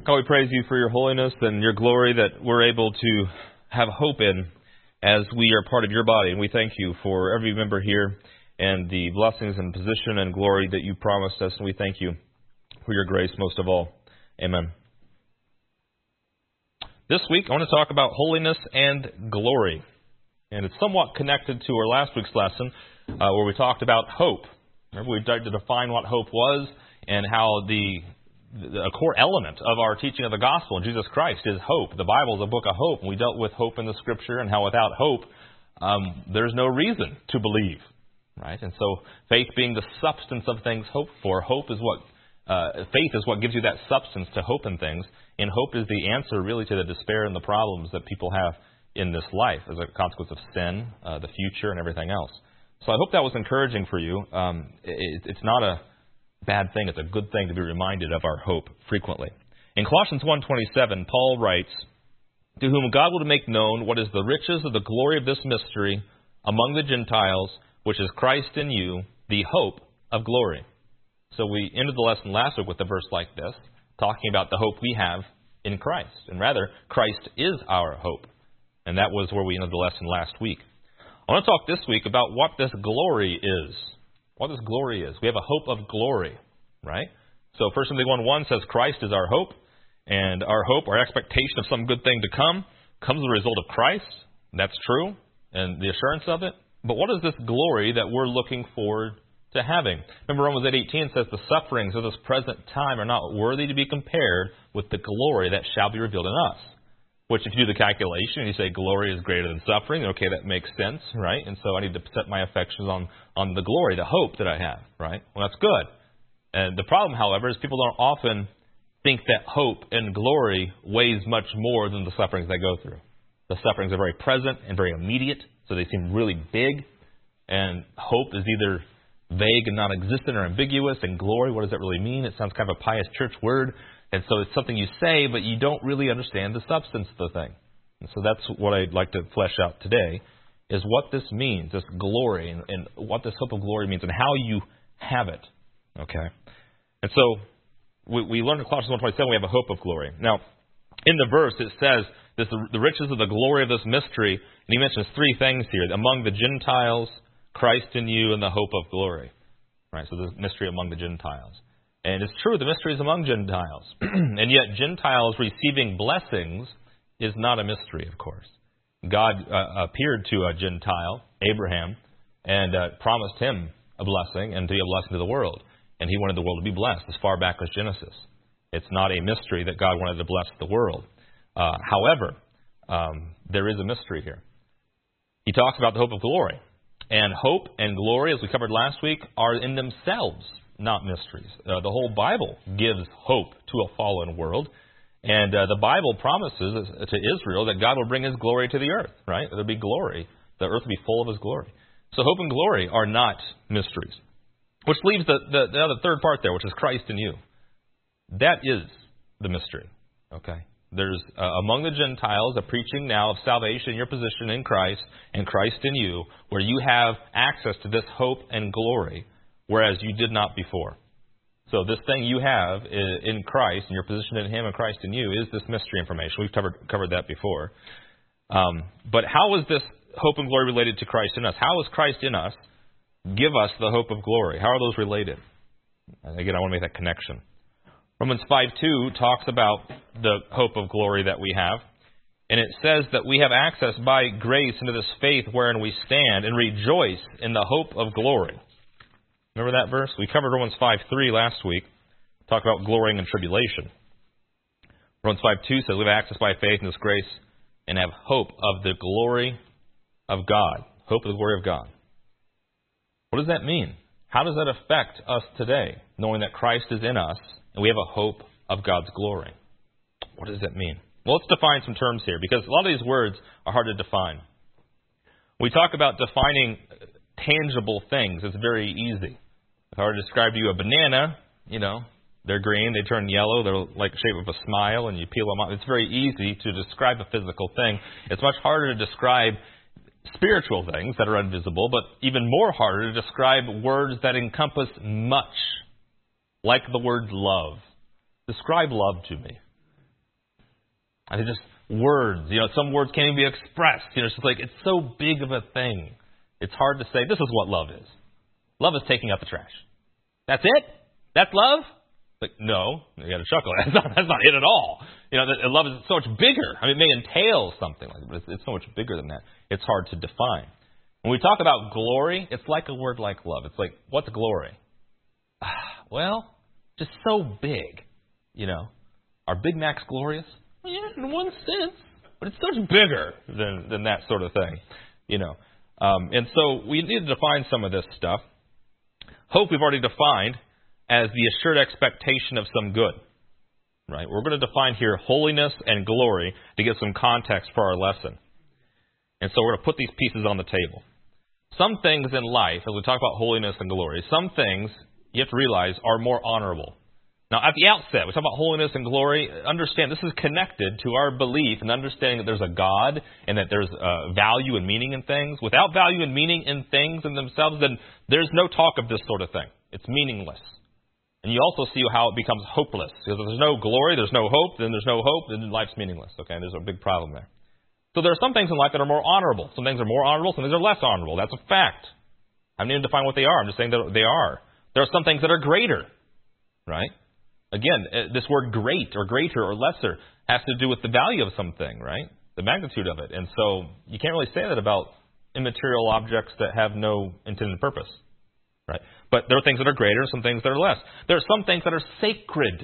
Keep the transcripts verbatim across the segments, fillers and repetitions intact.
God, we praise you for your holiness and your glory that we're able to have hope in as we are part of your body. And we thank you for every member here and the blessings and position and glory that you promised us. And we thank you for your grace most of all. Amen. This week, I want to talk about holiness and glory. And it's somewhat connected to our last week's lesson uh, where we talked about hope. Remember, we tried to define what hope was and how the A core element of our teaching of the gospel in Jesus Christ is hope. The Bible is a book of hope, and we dealt with hope in the Scripture and how without hope, um, there's no reason to believe, right? And so faith being the substance of things hoped for, hope is what uh, faith is what gives you that substance to hope in things, and hope is the answer really to the despair and the problems that people have in this life as a consequence of sin, uh, the future, and everything else. So I hope that was encouraging for you. Um, it, it's not a bad thing. It's a good thing to be reminded of our hope frequently. In Colossians one twenty-seven, Paul writes, "To whom God will make known what is the riches of the glory of this mystery among the Gentiles, which is Christ in you, the hope of glory." So we ended the lesson last week with a verse like this, talking about the hope we have in Christ. And rather, Christ is our hope. And that was where we ended the lesson last week. I want to talk this week about what this glory is. What this glory is. We have a hope of glory, right? So First Timothy one one says Christ is our hope, and our hope, our expectation of some good thing to come, comes as a result of Christ. That's true, and the assurance of it. But what is this glory that we're looking forward to having? Remember Romans eight eighteen says the sufferings of this present time are not worthy to be compared with the glory that shall be revealed in us. Which, if you do the calculation and you say glory is greater than suffering, okay, that makes sense, right? And so I need to set my affections on, on the glory, the hope that I have, right? Well, that's good. And the problem, however, is people don't often think that hope and glory weighs much more than the sufferings they go through. The sufferings are very present and very immediate, so they seem really big. And hope is either vague and non-existent or ambiguous. And glory, what does that really mean? It sounds kind of a pious church word. And so it's something you say, but you don't really understand the substance of the thing. And so that's what I'd like to flesh out today, is what this means, this glory, and, and what this hope of glory means, and how you have it. Okay? And so we, we learned in Colossians one twenty-seven we have a hope of glory. Now, in the verse it says, this, the riches of the glory of this mystery, and he mentions three things here, among the Gentiles, Christ in you, and the hope of glory. Right? So the mystery among the Gentiles. And it's true, the mystery is among Gentiles. And yet Gentiles receiving blessings is not a mystery, of course. God uh, appeared to a Gentile, Abraham, and uh, promised him a blessing and to be a blessing to the world. And he wanted the world to be blessed as far back as Genesis. It's not a mystery that God wanted to bless the world. Uh, however, um, there is a mystery here. He talks about the hope of glory. And hope and glory, as we covered last week, are in themselves not mysteries. Uh, the whole Bible gives hope to a fallen world. And uh, the Bible promises to Israel that God will bring His glory to the earth, right? There will be glory. The earth will be full of His glory. So hope and glory are not mysteries. Which leaves the, the, the other third part there, which is Christ in you. That is the mystery, okay? There's, uh, among the Gentiles, a preaching now of salvation in your position in Christ and Christ in you, where you have access to this hope and glory, whereas you did not before. So this thing you have in Christ, and your position in Him and Christ in you, is this mystery information. We've covered, covered that before. Um, but how is this hope and glory related to Christ in us? How is Christ in us give us the hope of glory? How are those related? And again, I want to make that connection. Romans five two talks about the hope of glory that we have. And it says that we have access by grace into this faith wherein we stand and rejoice in the hope of glory. Remember that verse? We covered Romans five three last week. Talked about glorying in tribulation. Romans five two says we have access by faith in this grace and have hope of the glory of God. Hope of the glory of God. What does that mean? How does that affect us today, knowing that Christ is in us and we have a hope of God's glory? What does that mean? Well, let's define some terms here, because a lot of these words are hard to define. When we talk about defining tangible things, it's very easy. If I were to describe to you a banana, you know, they're green, they turn yellow, they're like the shape of a smile, and you peel them off. It's very easy to describe a physical thing. It's much harder to describe spiritual things that are invisible, but even more harder to describe words that encompass much, like the word love. Describe love to me. And they're just words. You know, some words can't even be expressed. You know, it's just like, it's so big of a thing. It's hard to say, this is what love is. Love is taking out the trash. That's it? That's love? Like, no. You got to chuckle. That's not, that's not it at all. You know, that love is so much bigger. I mean, it may entail something like that, but it's, it's so much bigger than that. It's hard to define. When we talk about glory, it's like a word like love. It's like, what's glory? Well, just so big. You know, are Big Macs glorious? Well, yeah, in one sense, but it's so much bigger than, than that sort of thing. You know, um, and so we need to define some of this stuff. Hope we've already defined as the assured expectation of some good. Right? We're going to define here holiness and glory to get some context for our lesson. And so we're going to put these pieces on the table. Some things in life, as we talk about holiness and glory, some things you have to realize are more honorable. Now, at the outset, we talk about holiness and glory. Understand this is connected to our belief and understanding that there's a God and that there's uh, value and meaning in things. Without value and meaning in things in themselves, then there's no talk of this sort of thing. It's meaningless. And you also see how it becomes hopeless. Because if there's no glory, there's no hope, then there's no hope, then life's meaningless. Okay, and there's a big problem there. So there are some things in life that are more honorable. Some things are more honorable, some things are less honorable. That's a fact. I don't need to define what they are. I'm just saying that they are. There are some things that are greater, right? Again, this word great or greater or lesser has to do with the value of something, right? The magnitude of it. And so you can't really say that about immaterial objects that have no intended purpose, right? But there are things that are greater and some things that are less. There are some things that are sacred.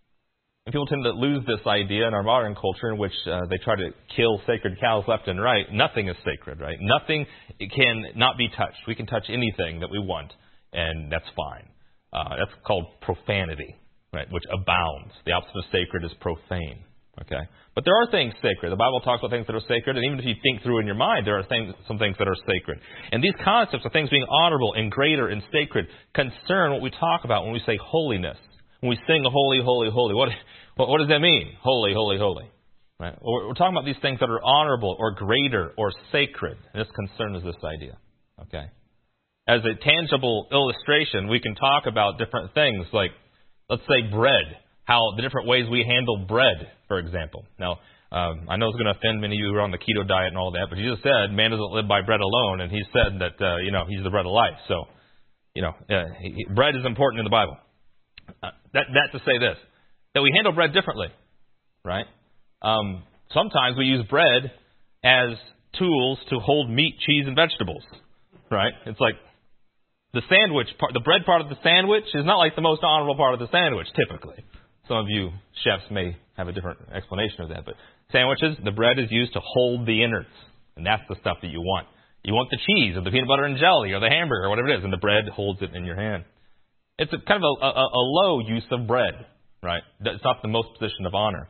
And people tend to lose this idea in our modern culture in which uh, they try to kill sacred cows left and right. Nothing is sacred, right? Nothing can not be touched. We can touch anything that we want, and that's fine. Uh, that's called profanity. Right, which abounds. The opposite of sacred is profane. Okay, but there are things sacred. The Bible talks about things that are sacred, and even if you think through in your mind, there are things, some things that are sacred. And these concepts of things being honorable and greater and sacred concern what we talk about when we say holiness. When we sing holy, holy, holy, what what, what does that mean? Holy, holy, holy. Right? We're, we're talking about these things that are honorable or greater or sacred. And this concerns this idea. Okay, as a tangible illustration, we can talk about different things like, let's say bread, how the different ways we handle bread, for example. Now, um, I know it's going to offend many of you who are on the keto diet and all that, but Jesus said man doesn't live by bread alone, and he said that, uh, you know, he's the bread of life. So, you know, uh, he, bread is important in the Bible. Uh, that, that to say this, that we handle bread differently, right? Um, sometimes we use bread as tools to hold meat, cheese, and vegetables, right? It's like, the sandwich part, the bread part of the sandwich is not like the most honorable part of the sandwich, typically. Some of you chefs may have a different explanation of that. But sandwiches, the bread is used to hold the innards. And that's the stuff that you want. You want the cheese or the peanut butter and jelly or the hamburger or whatever it is. And the bread holds it in your hand. It's a kind of a, a, a low use of bread, right? It's not the most position of honor.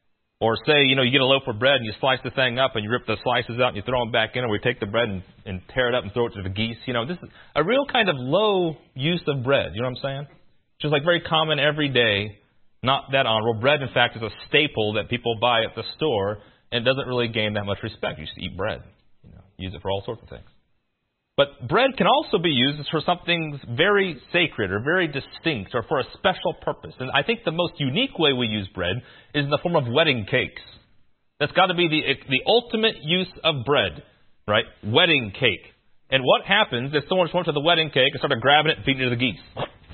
Or say, you know, you get a loaf of bread and you slice the thing up and you rip the slices out and you throw them back in, or we take the bread and, and tear it up and throw it to the geese. You know, this is a real kind of low use of bread. You know what I'm saying? Just like very common every day, not that honorable. Bread, in fact, is a staple that people buy at the store and it doesn't really gain that much respect. You just eat bread. You know, use it for all sorts of things. But bread can also be used for something very sacred or very distinct or for a special purpose. And I think the most unique way we use bread is in the form of wedding cakes. That's got to be the the ultimate use of bread, right? Wedding cake. And what happens if someone just went to the wedding cake and started grabbing it and feeding it to the geese?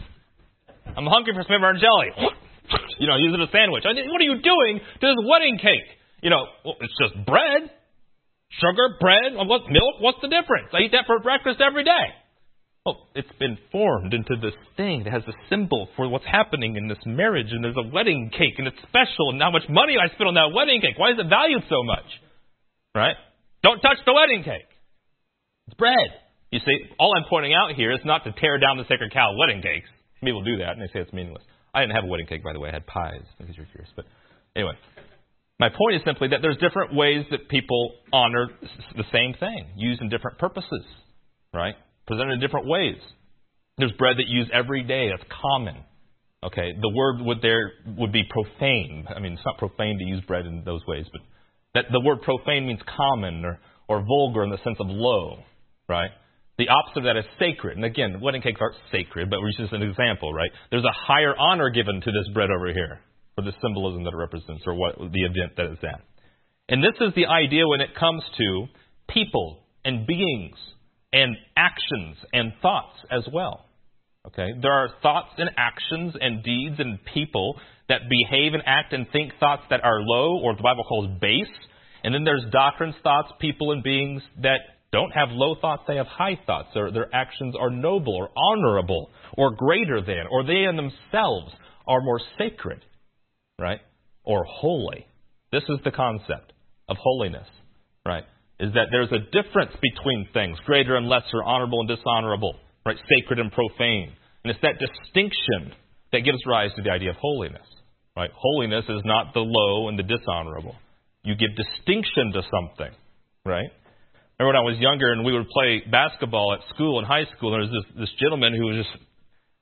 I'm hungry for peanut butter and jelly. You know, use it as a sandwich. What are you doing to this wedding cake? You know, well, it's just bread. Sugar, bread, what, milk, what's the difference? I eat that for breakfast every day. Well, it's been formed into this thing that has a symbol for what's happening in this marriage, and there's a wedding cake, and it's special, and how much money I spent on that wedding cake. Why is it valued so much? Right? Don't touch the wedding cake. It's bread. You see, all I'm pointing out here is not to tear down the sacred cow wedding cakes. People do that, and they say it's meaningless. I didn't have a wedding cake, by the way. I had pies, in case you're curious. But anyway. My point is simply that there's different ways that people honor the same thing, used in different purposes, right? Presented in different ways. There's bread that you use every day. That's common. Okay, the word would there would be profane. I mean, it's not profane to use bread in those ways, but that the word profane means common or, or vulgar in the sense of low, right? The opposite of that is sacred. And again, wedding cakes aren't sacred, but we're just an example, right? There's a higher honor given to this bread over here. for the symbolism that it represents or what the event that it's at. And this is the idea when it comes to people and beings and actions and thoughts as well. Okay? There are thoughts and actions and deeds and people that behave and act and think thoughts that are low, or the Bible calls base. And then there's doctrines, thoughts, people, and beings that don't have low thoughts, they have high thoughts. Their, their actions are noble or honorable or greater than, or they in themselves are more sacred, right? Or holy. This is the concept of holiness, right? Is that there's a difference between things, greater and lesser, honorable and dishonorable, right? Sacred and profane. And it's that distinction that gives rise to the idea of holiness, right? Holiness is not the low and the dishonorable. You give distinction to something, right? Remember when I was younger and we would play basketball at school, in high school, there was this, this gentleman who was just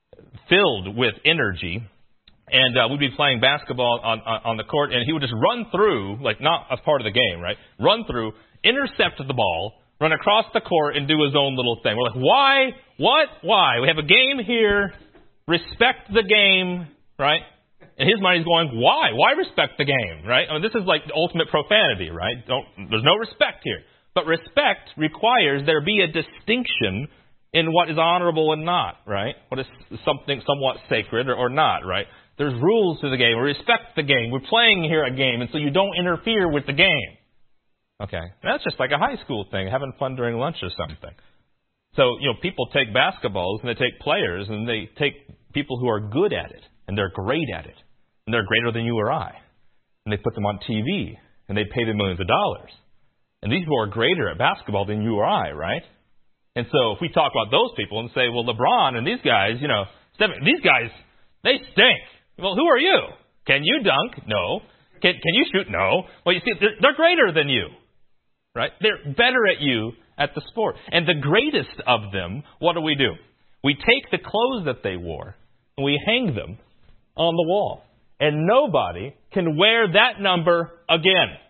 filled with energy. And uh, we'd be playing basketball on, on, on the court, and he would just run through, like not as part of the game, right? Run through, intercept the ball, run across the court, and do his own little thing. We're like, why? What? Why? We have a game here. Respect the game, right? In his mind, he's going, why? Why respect the game, right? I mean, this is like the ultimate profanity, right? Don't, there's no respect here. But respect requires there be a distinction in what is honorable and not, right? What is something somewhat sacred or, or not, right? There's rules to the game. We respect the game. We're playing here a game, and so you don't interfere with the game. Okay? That's just like a high school thing, having fun during lunch or something. So, you know, people take basketballs, and they take players, and they take people who are good at it, and they're great at it, and they're greater than you or I. And they put them on T V, and they pay them millions of dollars. And these people are greater at basketball than you or I, right? And so if we talk about those people and say, well, LeBron and these guys, you know, these guys, they stink. Well, who are you? Can you dunk? No. Can, can you shoot? No. Well, you see, they're, they're greater than you, right? They're better at you at the sport. And the greatest of them, what do we do? We take the clothes that they wore and we hang them on the wall. And nobody can wear that number again.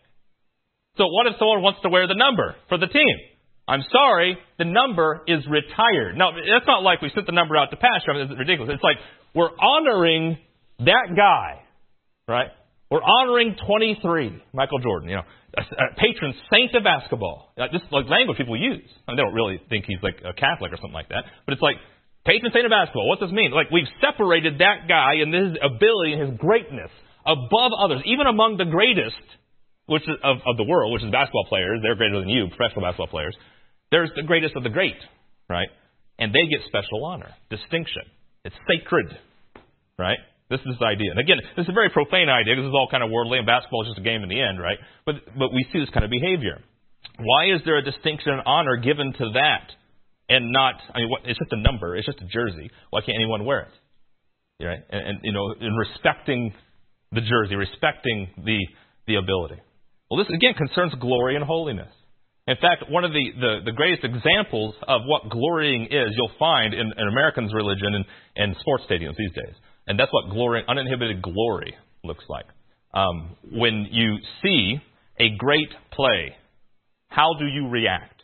So what if someone wants to wear the number for the team? I'm sorry, the number is retired. Now, it's not like we sent the number out to pasture. I mean, it's ridiculous. It's like we're honoring that guy, right? We're honoring twenty-three, Michael Jordan, you know, a, a patron saint of basketball. This is like language people use. I mean, they don't really think he's like a Catholic or something like that. But it's like patron saint of basketball. What's this mean? Like we've separated that guy and his ability and his greatness above others, even among the greatest which is of, of the world, which is basketball players. They're greater than you, professional basketball players. There's the greatest of the great, right? And they get special honor, distinction. It's sacred, right? This is the idea. And again, this is a very profane idea because this is all kind of worldly, and basketball is just a game in the end, right? But but we see this kind of behavior. Why is there a distinction and honor given to that and not, I mean, what, it's just a number, it's just a jersey. Why can't anyone wear it? Right? And, and you know, in respecting the jersey, respecting the the ability. Well, this, again, concerns glory and holiness. In fact, one of the, the, the greatest examples of what glorying is, you'll find in, in Americans' religion and, and sports stadiums these days. And that's what glory, uninhibited glory looks like. Um, when you see a great play, how do you react?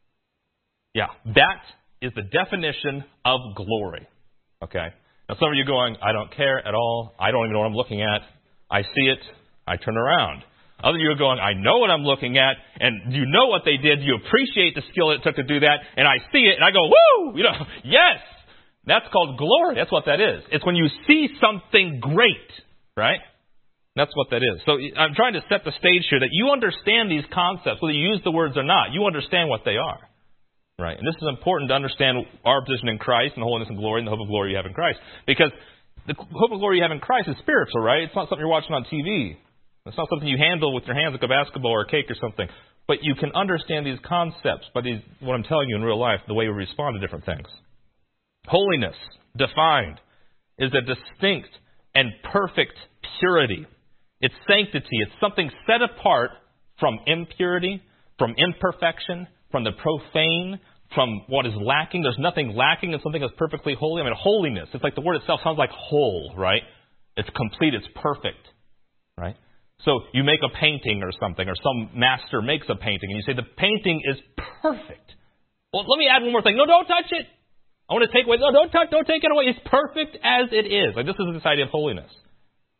Yeah, that is the definition of glory. Okay? Now, some of you are going, I don't care at all. I don't even know what I'm looking at. I see it. I turn around. Other of you are going, I know what I'm looking at, and you know what they did. You appreciate the skill it took to do that, and I see it, and I go, woo! You know, yes! That's called glory. That's what that is. It's when you see something great, right? That's what that is. So I'm trying to set the stage here that you understand these concepts, whether you use the words or not. You understand what they are, right? And this is important to understand our position in Christ and holiness and glory and the hope of glory you have in Christ. Because the hope of glory you have in Christ is spiritual, right? It's not something you're watching on T V. It's not something you handle with your hands like a basketball or a cake or something. But you can understand these concepts by these, what I'm telling you in real life, the way we respond to different things. Holiness, defined, is a distinct and perfect purity. It's sanctity. It's something set apart from impurity, from imperfection, from the profane, from what is lacking. There's nothing lacking in something that's perfectly holy. I mean, holiness, it's like the word itself sounds like whole, right? It's complete. It's perfect, right? So you make a painting or something, or some master makes a painting, and you say the painting is perfect. Well, let me add one more thing. No, don't touch it. I want to take away. No, don't touch. Don't take it away. It's perfect as it is. Like this is this idea of holiness.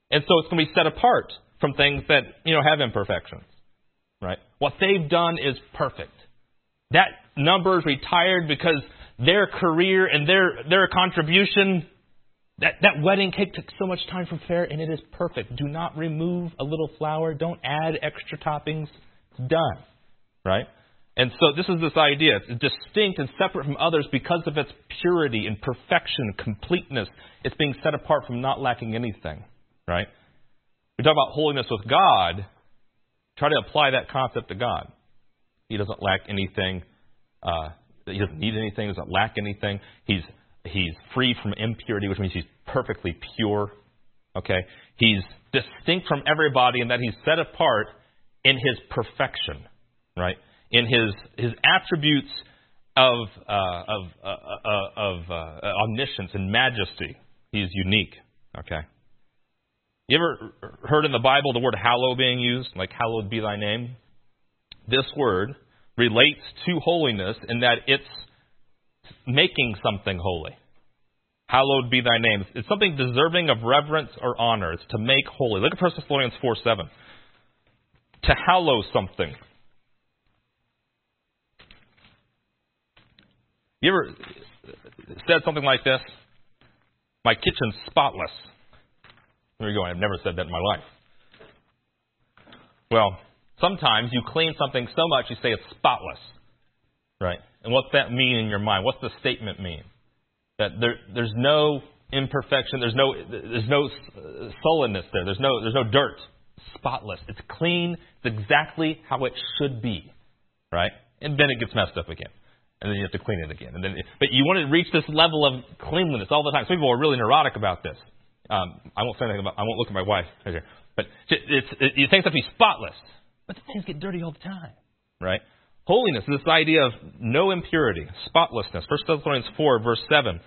And so it's going to be set apart from things that, you know, have imperfections. Right? What they've done is perfect. That number is retired because their career and their their contribution, that, that wedding cake took so much time to prepare, and it is perfect. Do not remove a little flour. Don't add extra toppings. It's done. Right? And so this is this idea. It's distinct and separate from others because of its purity and perfection, completeness. It's being set apart from not lacking anything. Right? We talk about holiness with God. Try to apply that concept to God. He doesn't lack anything. Uh, he doesn't need anything. Doesn't lack anything. He's he's free from impurity, which means he's perfectly pure. Okay, he's distinct from everybody in that he's set apart in his perfection, right? In his his attributes of uh, of uh, uh, of uh, omniscience and majesty. He's unique. Okay. You ever heard in the Bible the word hallow being used? Like, hallowed be thy name? This word relates to holiness in that it's making something holy. Hallowed be thy name. It's something deserving of reverence or honor. It's to make holy. Look at First Thessalonians four seven. To hallow something. You ever said something like this? My kitchen's spotless. Where are you going? I've never said that in my life. Well, sometimes you clean something so much you say it's spotless. Right? And what's that mean in your mind? What's the statement mean? That there, there's no imperfection, there's no there's no sullenness there, there's no there's no dirt. Spotless. It's clean. It's exactly how it should be. Right? And then it gets messed up again. And then you have to clean it again. And then, but you want to reach this level of cleanliness all the time. Some people are really neurotic about this. Um, I won't say anything about. I won't look at my wife right here. But it's, it, you think have to be spotless, but the things get dirty all the time, right? Holiness is this idea of no impurity, spotlessness. First Thessalonians four, verse seven.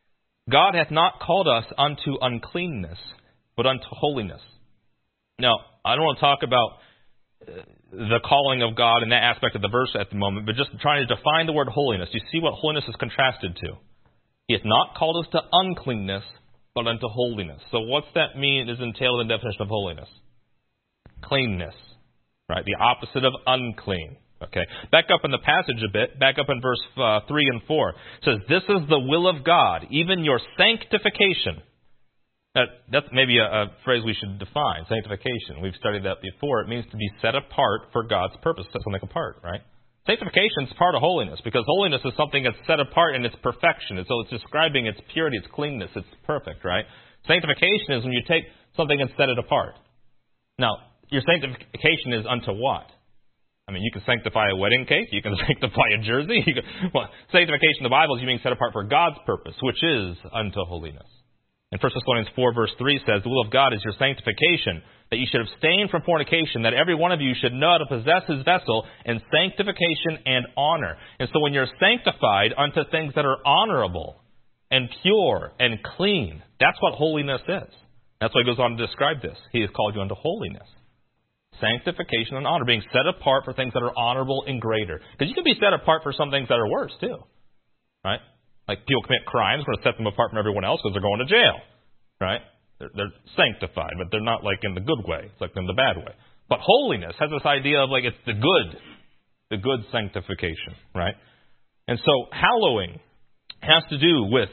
God hath not called us unto uncleanness, but unto holiness. Now, I don't want to talk about uh, the calling of God in that aspect of the verse at the moment, but just trying to define the word holiness. You see what holiness is contrasted to. He hath not called us to uncleanness, but unto holiness. So what's that mean is entailed in the definition of holiness? Cleanness. Right? The opposite of unclean. Okay. Back up in the passage a bit. Back up in verse uh, three and four. It says, this is the will of God, even your sanctification. That, that's maybe a, a phrase we should define. Sanctification. We've studied that before. It means to be set apart for God's purpose. Set something apart, right? Sanctification is part of holiness because holiness is something that's set apart in its perfection. And so it's describing its purity, its cleanness, it's perfect, right? Sanctification is when you take something and set it apart. Now, your sanctification is unto what? I mean, you can sanctify a wedding cake. You can sanctify a jersey. You can, well, sanctification in the Bible is you being set apart for God's purpose, which is unto holiness. And First Thessalonians four, verse three says, the will of God is your sanctification, that you should abstain from fornication, that every one of you should know how to possess his vessel in sanctification and honor. And so when you're sanctified unto things that are honorable and pure and clean, that's what holiness is. That's why he goes on to describe this. He has called you unto holiness. Sanctification and honor, being set apart for things that are honorable and greater. Because you can be set apart for some things that are worse too. Right? Like people commit crimes, we're going to set them apart from everyone else because they're going to jail. Right? They're, they're sanctified, but they're not like in the good way. It's like in the bad way. But holiness has this idea of like it's the good. The good sanctification. Right? And so hallowing has to do with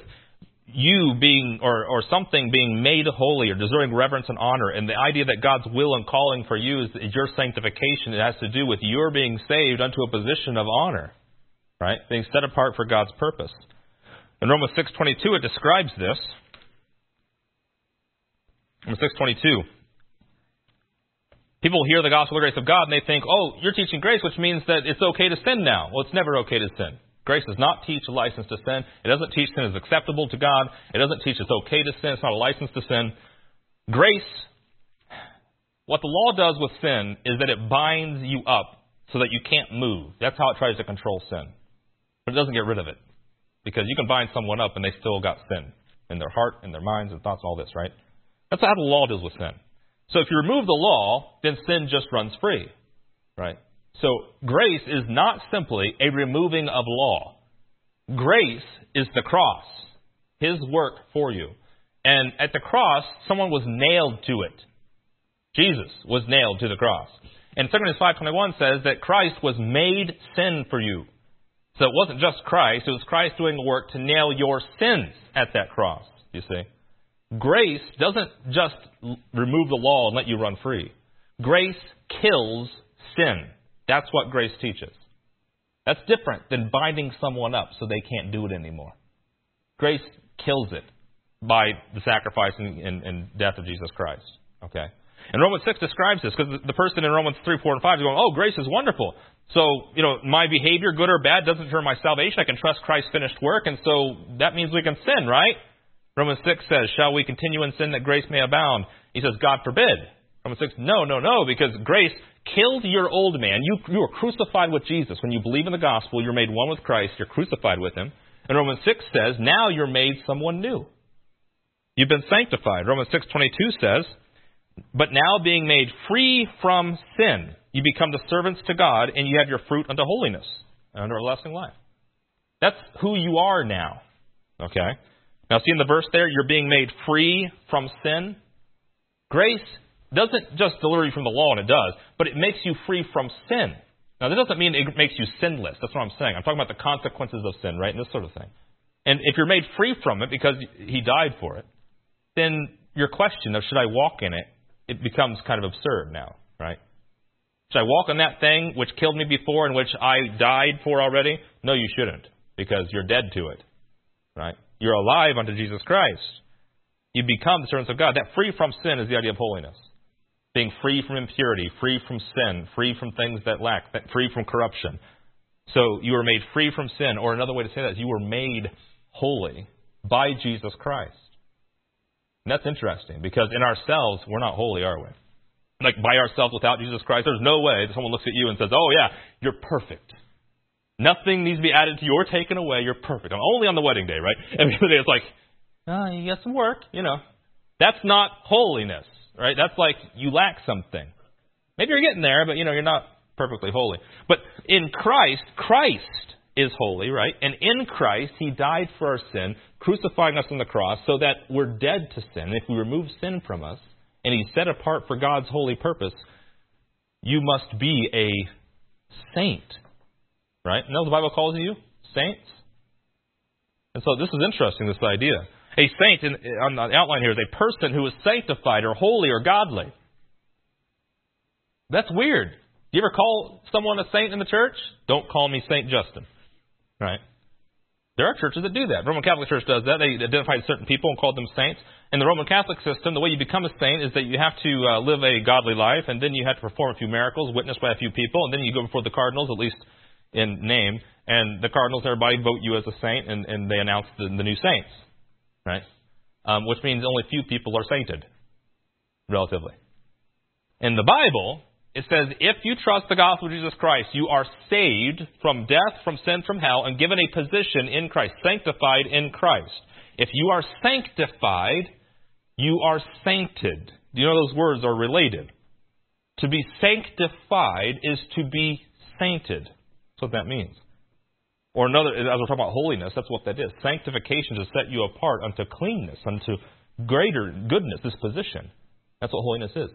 you being, or, or something being made holy or deserving reverence and honor. And the idea that God's will and calling for you is your sanctification. It has to do with your being saved unto a position of honor. Right? Being set apart for God's purpose. In Romans six twenty-two, it describes this. Romans six twenty-two. People hear the gospel of the grace of God and they think, oh, you're teaching grace, which means that it's okay to sin now. Well, it's never okay to sin. Grace does not teach a license to sin. It doesn't teach sin is acceptable to God. It doesn't teach it's okay to sin. It's not a license to sin. Grace, what the law does with sin is that it binds you up so that you can't move. That's how it tries to control sin. But it doesn't get rid of it. Because you can bind someone up and they still got sin in their heart, in their minds, and thoughts, all this, right? That's how the law deals with sin. So if you remove the law, then sin just runs free, right? So grace is not simply a removing of law. Grace is the cross, His work for you. And at the cross, someone was nailed to it. Jesus was nailed to the cross. And Second Corinthians five twenty-one says that Christ was made sin for you. So it wasn't just Christ, it was Christ doing the work to nail your sins at that cross, you see. Grace doesn't just remove the law and let you run free. Grace kills sin. That's what grace teaches. That's different than binding someone up so they can't do it anymore. Grace kills it by the sacrifice and, and, and death of Jesus Christ. Okay? And Romans six describes this, because the person in Romans three, four, and five is going, oh, grace is wonderful. So, you know, my behavior, good or bad, doesn't determine my salvation. I can trust Christ's finished work, and so that means we can sin, right? Romans six says, shall we continue in sin that grace may abound? He says, God forbid. Romans six, no, no, no, because grace killed your old man. You, you were crucified with Jesus. When you believe in the gospel, you're made one with Christ. You're crucified with him. And Romans six says, now you're made someone new. You've been sanctified. Romans six twenty-two says, but now being made free from sin, you become the servants to God, and you have your fruit unto holiness and unto everlasting life. That's who you are now. Okay? Now, see in the verse there, you're being made free from sin. Grace doesn't just deliver you from the law, and it does, but it makes you free from sin. Now, that doesn't mean it makes you sinless. That's what I'm saying. I'm talking about the consequences of sin, right, and this sort of thing. And if you're made free from it because he died for it, then your question of should I walk in it, it becomes kind of absurd now, right? Should I walk on that thing which killed me before and which I died for already? No, you shouldn't, because you're dead to it, right? You're alive unto Jesus Christ. You become the servants of God. That free from sin is the idea of holiness. Being free from impurity, free from sin, free from things that lack, free from corruption. So you were made free from sin, or another way to say that is you were made holy by Jesus Christ. And that's interesting, because in ourselves, we're not holy, are we? Like by ourselves without Jesus Christ, there's no way that someone looks at you and says, oh yeah, you're perfect. Nothing needs to be added to you or taken away. You're perfect. I'm only on the wedding day, right? And the other day it's like, oh, you got some work, you know. That's not holiness, right? That's like you lack something. Maybe you're getting there, but you know, you're not perfectly holy. But in Christ, Christ is holy, right? And in Christ, he died for our sin, crucifying us on the cross so that we're dead to sin. And if we remove sin from us, and he's set apart for God's holy purpose, you must be a saint, right? You know what the Bible calls you? Saints. And so this is interesting, this idea. A saint, in, on the outline here, is a person who is sanctified or holy or godly. That's weird. Do you ever call someone a saint in the church? Don't call me Saint Justin. Right? There are churches that do that. The Roman Catholic Church does that. They identified certain people and called them saints. In the Roman Catholic system, the way you become a saint is that you have to uh, live a godly life, and then you have to perform a few miracles, witnessed by a few people, and then you go before the cardinals, at least in name, and the cardinals, everybody vote you as a saint, and, and they announce the, the new saints. Right? Um, which means only few people are sainted, relatively. In the Bible, it says, if you trust the gospel of Jesus Christ, you are saved from death, from sin, from hell, and given a position in Christ, sanctified in Christ. If you are sanctified, you are sainted. Do you know those words are related? To be sanctified is to be sainted. That's what that means. Or another, as we're talking about holiness, that's what that is. Sanctification is to set you apart unto cleanness, unto greater goodness, disposition. That's what holiness is.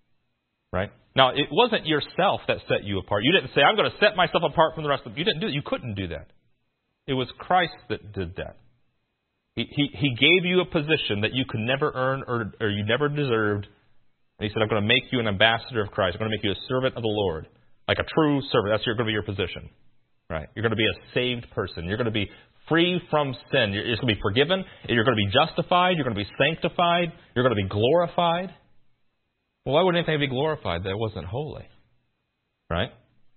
Right? Now, it wasn't yourself that set you apart. You didn't say, I'm going to set myself apart from the rest of them. You didn't do it. You couldn't do that. It was Christ that did that. He, he, he gave you a position that you could never earn or, or you never deserved. And he said, I'm going to make you an ambassador of Christ. I'm going to make you a servant of the Lord. Like a true servant. That's going to be your position. Right? You're going to be a saved person. You're going to be free from sin. You're, it's going to be forgiven. You're going to be justified. You're going to be sanctified. You're going to be glorified. Well, why would anything be glorified that wasn't holy? Right?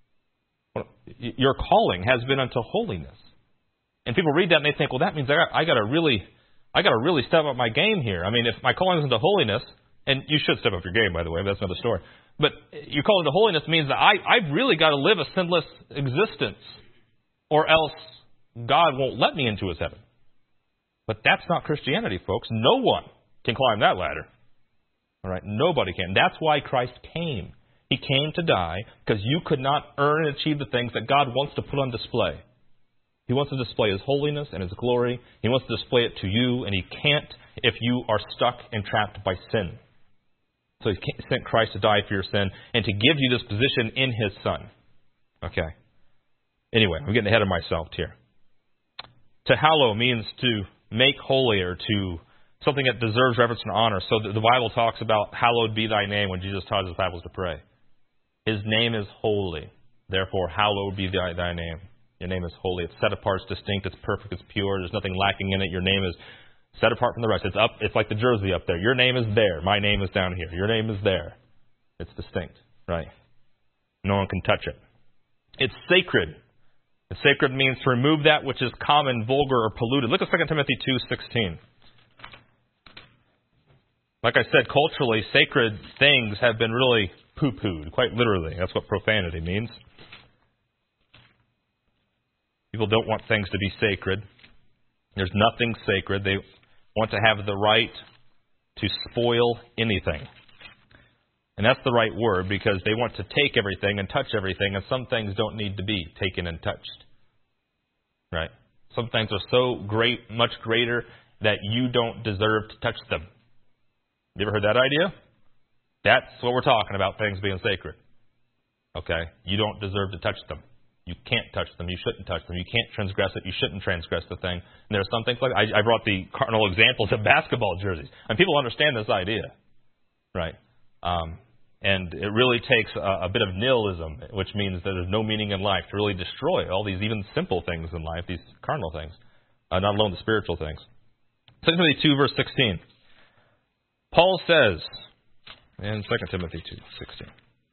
Well, your calling has been unto holiness. And people read that and they think, well, that means I got, I got to really, I got to really step up my game here. I mean, if my calling is into holiness, and you should step up your game, by the way, but that's another story. But your calling to holiness means that I, I've really got to live a sinless existence, or else God won't let me into his heaven. But that's not Christianity, folks. No one can climb that ladder. All right, nobody can. That's why Christ came. He came to die because you could not earn and achieve the things that God wants to put on display. He wants to display His holiness and His glory. He wants to display it to you, and He can't if you are stuck and trapped by sin. So He sent Christ to die for your sin and to give you this position in His Son. Okay. Anyway, I'm getting ahead of myself here. To hallow means to make holy or to something that deserves reverence and honor. So the, the Bible talks about hallowed be thy name when Jesus taught His disciples to pray. His name is holy. Therefore, hallowed be thy, thy name. Your name is holy. It's set apart, it's distinct, it's perfect, it's pure. There's nothing lacking in it. Your name is set apart from the rest. It's up. It's like the jersey up there. Your name is there. My name is down here. Your name is there. It's distinct, right? No one can touch it. It's sacred. And sacred means to remove that which is common, vulgar, or polluted. Look at Second Timothy two sixteen. Like I said, culturally, sacred things have been really poo-pooed, quite literally. That's what profanity means. People don't want things to be sacred. There's nothing sacred. They want to have the right to spoil anything. And that's the right word, because they want to take everything and touch everything, and some things don't need to be taken and touched. Right? Some things are so great, much greater, that you don't deserve to touch them. You ever heard that idea? That's what we're talking about, things being sacred. Okay? You don't deserve to touch them. You can't touch them. You shouldn't touch them. You can't transgress it. You shouldn't transgress the thing. And there are some things like I, I brought the cardinal examples of basketball jerseys, and people understand this idea, right? Um, and it really takes a, a bit of nihilism, which means that there's no meaning in life, to really destroy all these even simple things in life, these cardinal things, uh, not alone the spiritual things. Second Timothy two verse sixteen. Paul says in Second Timothy two sixteen.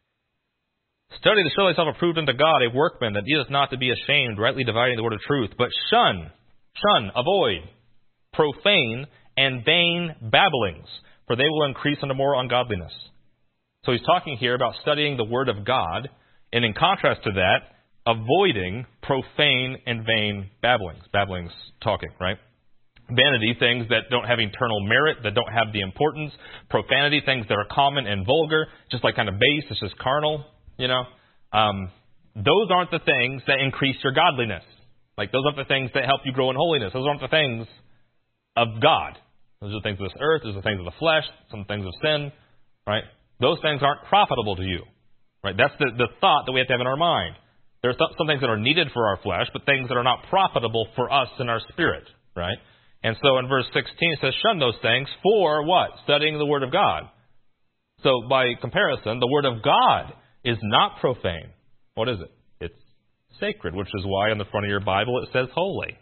Study to show thyself approved unto God, a workman that needeth not to be ashamed, rightly dividing the word of truth, but shun, shun, avoid, profane, and vain babblings, for they will increase unto more ungodliness. So he's talking here about studying the word of God, and in contrast to that, avoiding profane and vain babblings. Babblings, talking, right? Vanity, things that don't have eternal merit, that don't have the importance. Profanity, things that are common and vulgar, just like kind of base, it's just carnal. You know, um, those aren't the things that increase your godliness. Like, those aren't the things that help you grow in holiness. Those aren't the things of God. Those are the things of this earth. Those are the things of the flesh. Some things of sin, right? Those things aren't profitable to you, right? That's the, the thought that we have to have in our mind. There are some things that are needed for our flesh, but things that are not profitable for us in our spirit, right? And so in verse sixteen it says, shun those things for what? Studying the Word of God. So by comparison, the Word of God is not profane. What is it? It's sacred, which is why on the front of your Bible it says holy.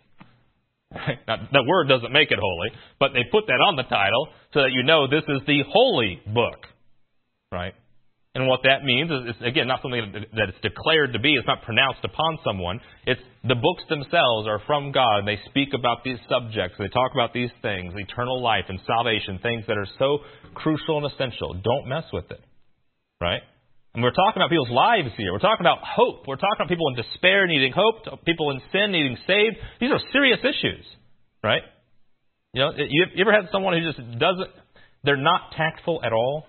Now, that word doesn't make it holy, but they put that on the title so that you know this is the holy book. Right? And what that means is, it's, again, not something that it's declared to be. It's not pronounced upon someone. It's the books themselves are from God, and they speak about these subjects. They talk about these things, eternal life and salvation, things that are so crucial and essential. Don't mess with it. Right? And we're talking about people's lives here. We're talking about hope. We're talking about people in despair needing hope, people in sin needing saved. These are serious issues, right? You know, you, you ever had someone who just doesn't, they're not tactful at all?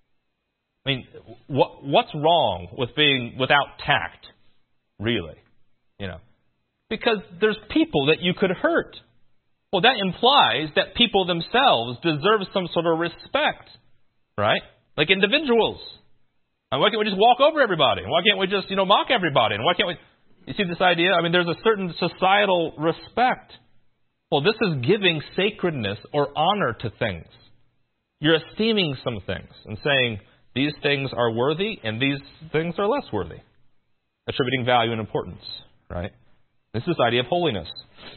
I mean, what what's wrong with being without tact, really? You know, because there's people that you could hurt. Well, that implies that people themselves deserve some sort of respect, right? Like individuals. And why can't we just walk over everybody? And why can't we just, you know, mock everybody? And why can't we... You see this idea? I mean, there's a certain societal respect. Well, this is giving sacredness or honor to things. You're esteeming some things and saying these things are worthy and these things are less worthy. Attributing value and importance, right? This is the idea of holiness.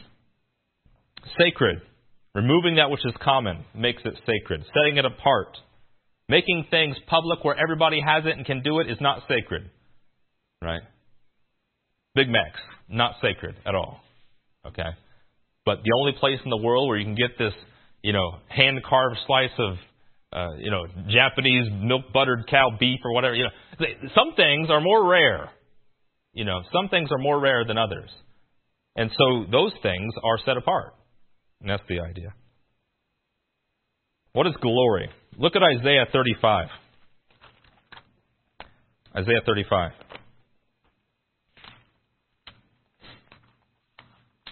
Sacred. Removing that which is common makes it sacred. Setting it apart. Making things public where everybody has it and can do it is not sacred. Right? Big Macs, not sacred at all. Okay? But the only place in the world where you can get this, you know, hand-carved slice of, uh, you know, Japanese milk-buttered cow beef or whatever, you know, some things are more rare. You know, some things are more rare than others. And so those things are set apart. And that's the idea. What is glory? Look at Isaiah thirty-five. Isaiah thirty-five.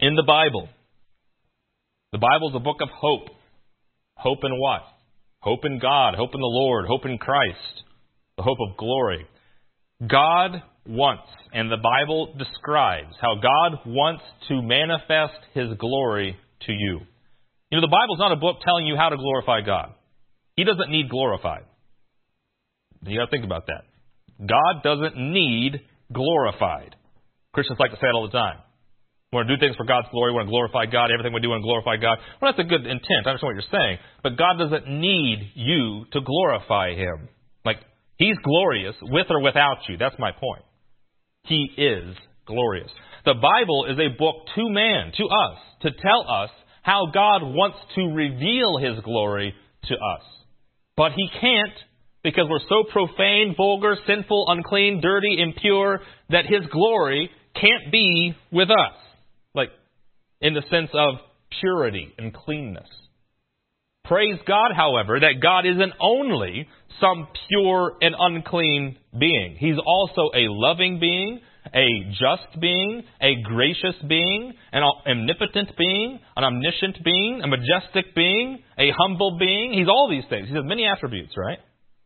in the Bible. The Bible is a book of hope. Hope in what? Hope in God, hope in the Lord, hope in Christ, the hope of glory. God wants, and the Bible describes how God wants to manifest His glory to you. You know, the Bible's not a book telling you how to glorify God. He doesn't need glorified. You got to think about that. God doesn't need glorified. Christians like to say it all the time. We want to do things for God's glory. We want to glorify God. Everything we do, we want to glorify God. Well, that's a good intent. I understand what you're saying. But God doesn't need you to glorify Him. Like, He's glorious with or without you. That's my point. He is glorious. The Bible is a book to man, to us, to tell us how God wants to reveal His glory to us. But He can't, because we're so profane, vulgar, sinful, unclean, dirty, impure, that His glory can't be with us. Like, in the sense of purity and cleanness. Praise God, however, that God isn't only some pure and unclean being. He's also a loving being, a just being, a gracious being, an omnipotent being, an omniscient being, a majestic being, a humble being. He's all these things. He has many attributes, right?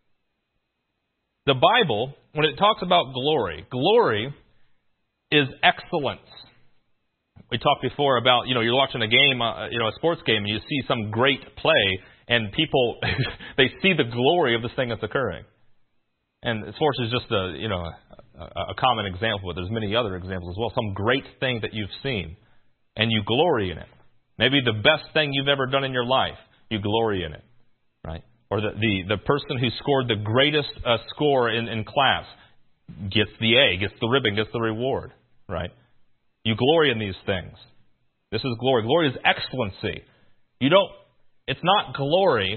The Bible, when it talks about glory, glory is excellence. We talked before about, you know, you're watching a game, uh, you know, a sports game, and you see some great play, and people, they see the glory of this thing that's occurring. And sports is just a, you know, a, a common example, but there's many other examples as well. Some great thing that you've seen, and you glory in it. Maybe the best thing you've ever done in your life, you glory in it, right? Or the the, the person who scored the greatest uh, score in, in class gets the A, gets the ribbon, gets the reward, right? You glory in these things. This is glory. Glory is excellency. You don't, it's not glory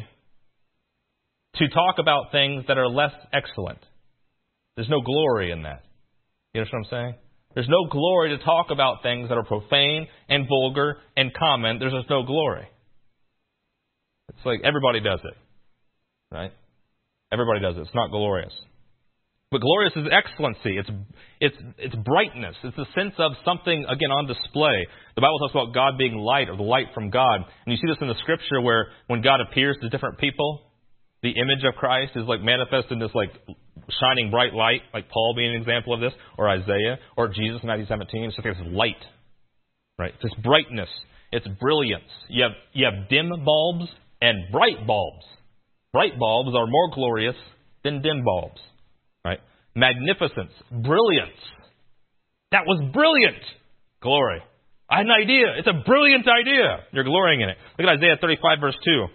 to talk about things that are less excellent. There's no glory in that. You know what I'm saying? There's no glory to talk about things that are profane and vulgar and common. There's just no glory. It's like everybody does it. Right? Everybody does it. It's not glorious. But glorious is excellency. It's it's it's brightness. It's a sense of something, again, on display. The Bible talks about God being light, or the light from God. And you see this in the Scripture where when God appears to different people, the image of Christ is like manifest in this like shining bright light, like Paul being an example of this, or Isaiah, or Jesus in Matthew seventeen. It's just like this light. Right? It's this brightness. It's brilliance. You have you have dim bulbs and bright bulbs. Bright bulbs are more glorious than dim bulbs. Right? Magnificence. Brilliance. That was brilliant. Glory. I had an idea. It's a brilliant idea. You're glorying in it. Look at Isaiah thirty-five, verse two.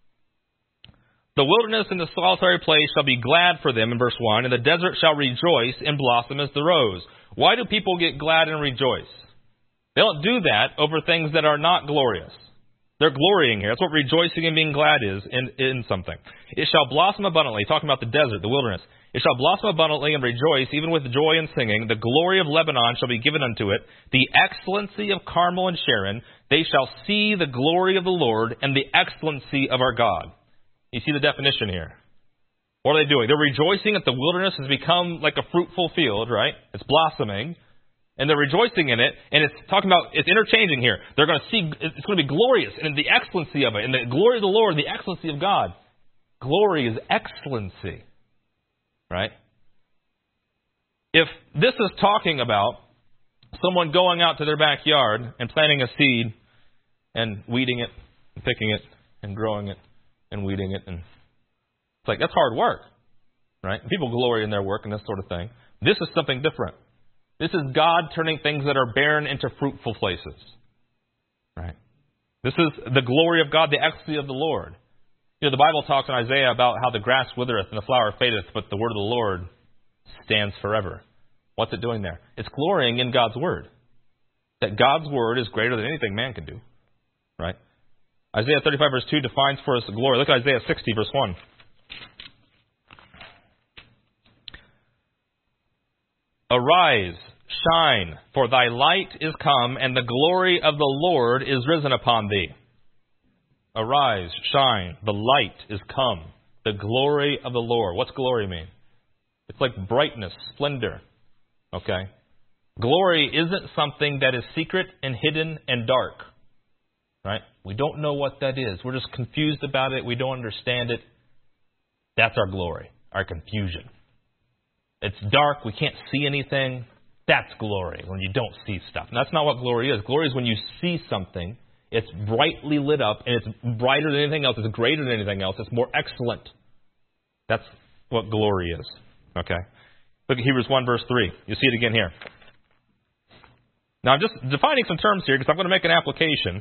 The wilderness and the solitary place shall be glad for them, in verse one, and the desert shall rejoice and blossom as the rose. Why do people get glad and rejoice? They don't do that over things that are not glorious. They're glorying here. That's what rejoicing and being glad is in, in something. It shall blossom abundantly. Talking about the desert, the wilderness. It shall blossom abundantly and rejoice, even with joy and singing. The glory of Lebanon shall be given unto it. The excellency of Carmel and Sharon. They shall see the glory of the Lord and the excellency of our God. You see the definition here. What are they doing? They're rejoicing that the wilderness has become like a fruitful field, right? It's blossoming. And they're rejoicing in it, and it's talking about, it's interchanging here. They're going to see, it's going to be glorious, and the excellency of it, and the glory of the Lord, and the excellency of God. Glory is excellency, right? If this is talking about someone going out to their backyard and planting a seed, and weeding it, and picking it, and growing it, and weeding it, and it's like, that's hard work, right? And people glory in their work and this sort of thing. This is something different. This is God turning things that are barren into fruitful places. Right? This is the glory of God, the excellency of the Lord. You know, the Bible talks in Isaiah about how the grass withereth and the flower fadeth, but the word of the Lord stands forever. What's it doing there? It's glorying in God's word. That God's word is greater than anything man can do. Right? Isaiah thirty-five, verse two defines for us the glory. Look at Isaiah sixty, verse one. Arise, shine, for thy light is come, and the glory of the Lord is risen upon thee. Arise, shine, the light is come, the glory of the Lord. What's glory mean? It's like brightness, splendor. Okay? Glory isn't something that is secret and hidden and dark. Right? We don't know what that is. We're just confused about it. We don't understand it. That's our glory, our confusion. It's dark. We can't see anything. That's glory, when you don't see stuff. And that's not what glory is. Glory is when you see something. It's brightly lit up, and it's brighter than anything else. It's greater than anything else. It's more excellent. That's what glory is. Okay? Look at Hebrews one, verse three. You see it again here. Now, I'm just defining some terms here because I'm going to make an application.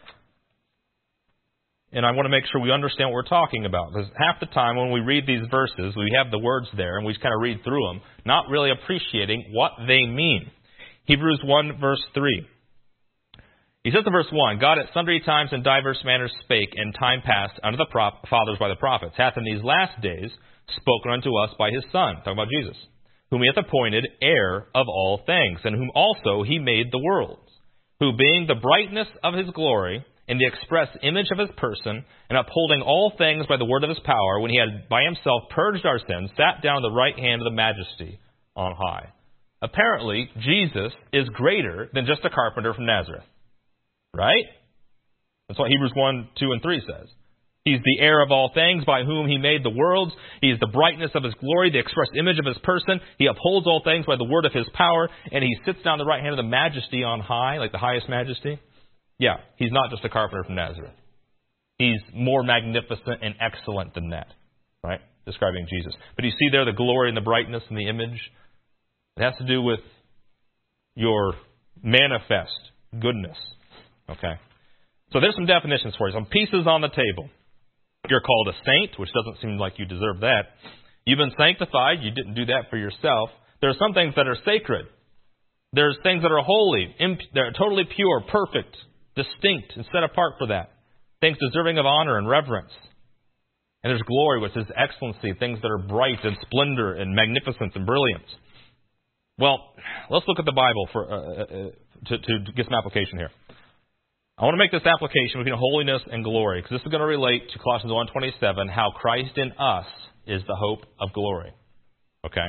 And I want to make sure we understand what we're talking about. Because half the time when we read these verses, we have the words there and we just kind of read through them, not really appreciating what they mean. Hebrews one, verse three. He says in verse one, God at sundry times and diverse manners spake in time past unto the prop- fathers by the prophets, hath in these last days spoken unto us by his Son, talking about Jesus, whom he hath appointed heir of all things, and whom also he made the worlds, who being the brightness of his glory, in the express image of his person, and upholding all things by the word of his power, when he had by himself purged our sins, sat down at the right hand of the majesty on high. Apparently, Jesus is greater than just a carpenter from Nazareth. Right? That's what Hebrews one, two, and three says. He's the heir of all things, by whom he made the worlds. He is the brightness of his glory, the express image of his person. He upholds all things by the word of his power, and he sits down at the right hand of the majesty on high, like the highest majesty. Yeah, he's not just a carpenter from Nazareth. He's more magnificent and excellent than that, right? Describing Jesus. But you see there the glory and the brightness and the image. It has to do with your manifest goodness, okay? So there's some definitions for you, some pieces on the table. You're called a saint, which doesn't seem like you deserve that. You've been sanctified. You didn't do that for yourself. There are some things that are sacred. There's things that are holy, imp- they're totally pure, perfect, distinct, and set apart for that. Things deserving of honor and reverence. And there's glory, which is excellency, things that are bright and splendor and magnificence and brilliance. Well, let's look at the Bible for uh, uh, to, to get some application here. I want to make this application between holiness and glory, because this is going to relate to Colossians one twenty-seven, how Christ in us is the hope of glory. Okay?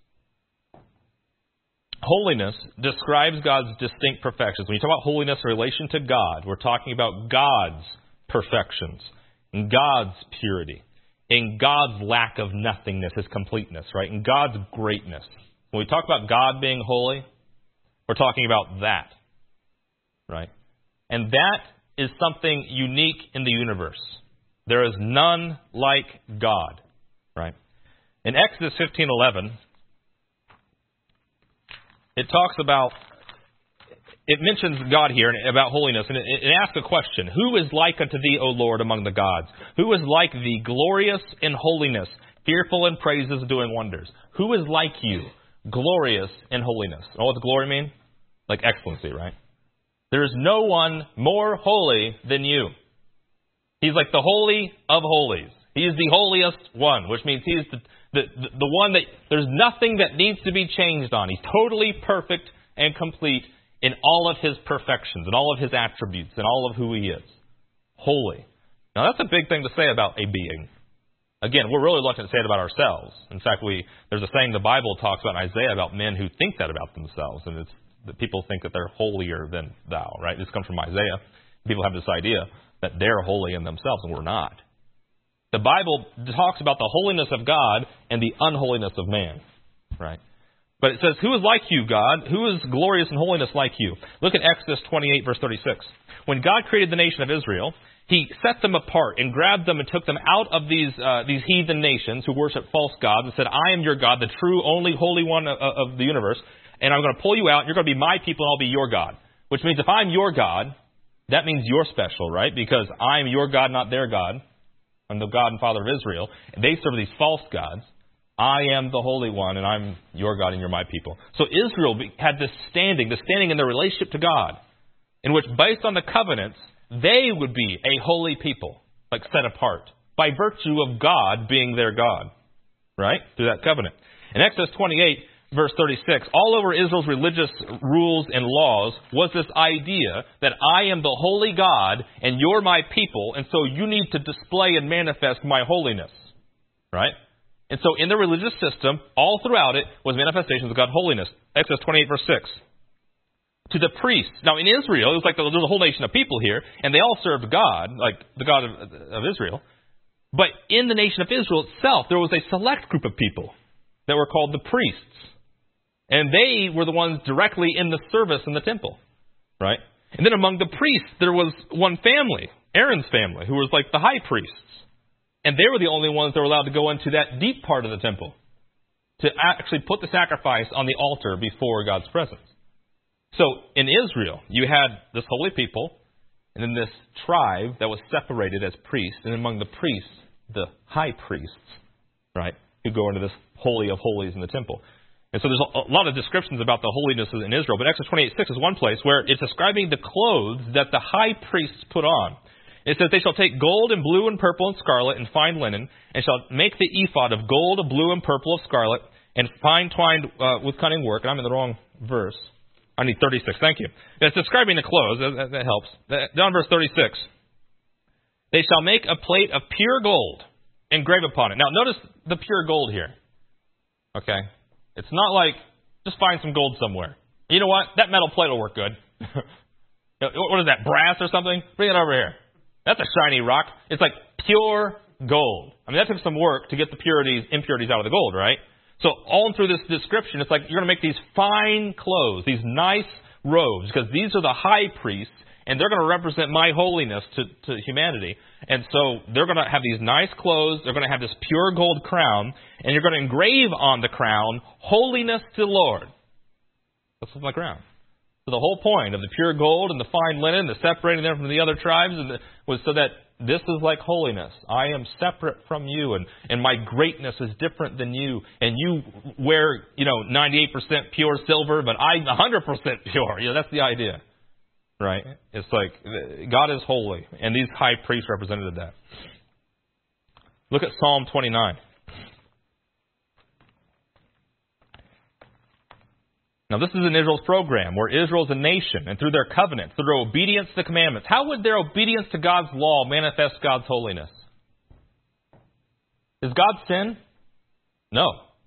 Holiness describes God's distinct perfections. When you talk about holiness in relation to God, we're talking about God's perfections, and God's purity, and God's lack of nothingness, His completeness, right? And God's greatness. When we talk about God being holy, we're talking about that, right? And that is something unique in the universe. There is none like God, right? In Exodus fifteen eleven, it talks about, it mentions God here about holiness, and it, it asks a question. Who is like unto thee, O Lord, among the gods? Who is like thee, glorious in holiness, fearful in praises, doing wonders? Who is like you, glorious in holiness? Oh, what does glory mean? Like excellency, right? There is no one more holy than you. He's like the holy of holies. He is the holiest one, which means he's the, the, the one that there's nothing that needs to be changed on. He's totally perfect and complete in all of his perfections and all of his attributes and all of who he is. Holy. Now that's a big thing to say about a being. Again, we're really reluctant to say it about ourselves. In fact, we there's a saying the Bible talks about in Isaiah about men who think that about themselves, and it's that people think that they're holier than thou, right? This comes from Isaiah. People have this idea that they're holy in themselves, and we're not. The Bible talks about the holiness of God and the unholiness of man, right? But it says, who is like you, God? Who is glorious in holiness like you? Look at Exodus twenty-eight, verse thirty-six. When God created the nation of Israel, He set them apart and grabbed them and took them out of these uh, these heathen nations who worship false gods and said, I am your God, the true, only holy one of, of the universe, and I'm going to pull you out, and you're going to be my people, and I'll be your God. Which means if I'm your God, that means you're special, right? Because I'm your God, not their God. I'm the God and Father of Israel. And they serve these false gods. I am the Holy One, and I'm your God, and you're my people. So Israel had this standing, this standing in their relationship to God, in which, based on the covenants, they would be a holy people, like set apart, by virtue of God being their God, right? Through that covenant. In Exodus twenty-eight, verse thirty-six, all over Israel's religious rules and laws was this idea that I am the holy God and you're my people, and so you need to display and manifest my holiness, right? And so in the religious system, all throughout it, was manifestations of God's holiness. Exodus twenty-eight, verse six. To the priests. Now in Israel, it was like there was a whole nation of people here, and they all served God, like the God of, of Israel. But in the nation of Israel itself, there was a select group of people that were called the priests. And they were the ones directly in the service in the temple. Right? And then among the priests, there was one family, Aaron's family, who was like the high priests. And they were the only ones that were allowed to go into that deep part of the temple to actually put the sacrifice on the altar before God's presence. So in Israel, you had this holy people, and then this tribe that was separated as priests, and among the priests, the high priests, right, who go into this holy of holies in the temple. And so there's a lot of descriptions about the holiness in Israel, but Exodus twenty-eight six is one place where it's describing the clothes that the high priests put on. It says, they shall take gold and blue and purple and scarlet and fine linen, and shall make the ephod of gold, of blue, and purple, of scarlet, and fine twined uh, with cunning work. And I'm in the wrong verse. I need thirty-six. Thank you. It's describing the clothes. That, that helps. Down verse thirty-six. They shall make a plate of pure gold, engrave upon it. Now, notice the pure gold here. Okay? It's not like, just find some gold somewhere. You know what? That metal plate will work good. What is that, brass or something? Bring it over here. That's a shiny rock. It's like pure gold. I mean, that took some work to get the purities, impurities out of the gold, right? So all through this description, it's like you're going to make these fine clothes, these nice robes, because these are the high priests, and they're going to represent my holiness to, to humanity. And so they're going to have these nice clothes, they're going to have this pure gold crown, and you're going to engrave on the crown, holiness to the Lord. That's my crown. So the whole point of the pure gold and the fine linen, the separating them from the other tribes, and the, was so that this is like holiness. I am separate from you, and, and my greatness is different than you. And you wear, you know, ninety-eight percent pure silver, but I'm one hundred percent pure. You know, that's the idea, right? It's like God is holy, and these high priests represented that. Look at Psalm twenty-nine. Now, this is in Israel's program, where Israel's a nation, and through their covenants, through their obedience to the commandments. How would their obedience to God's law manifest God's holiness? Is God sin? No.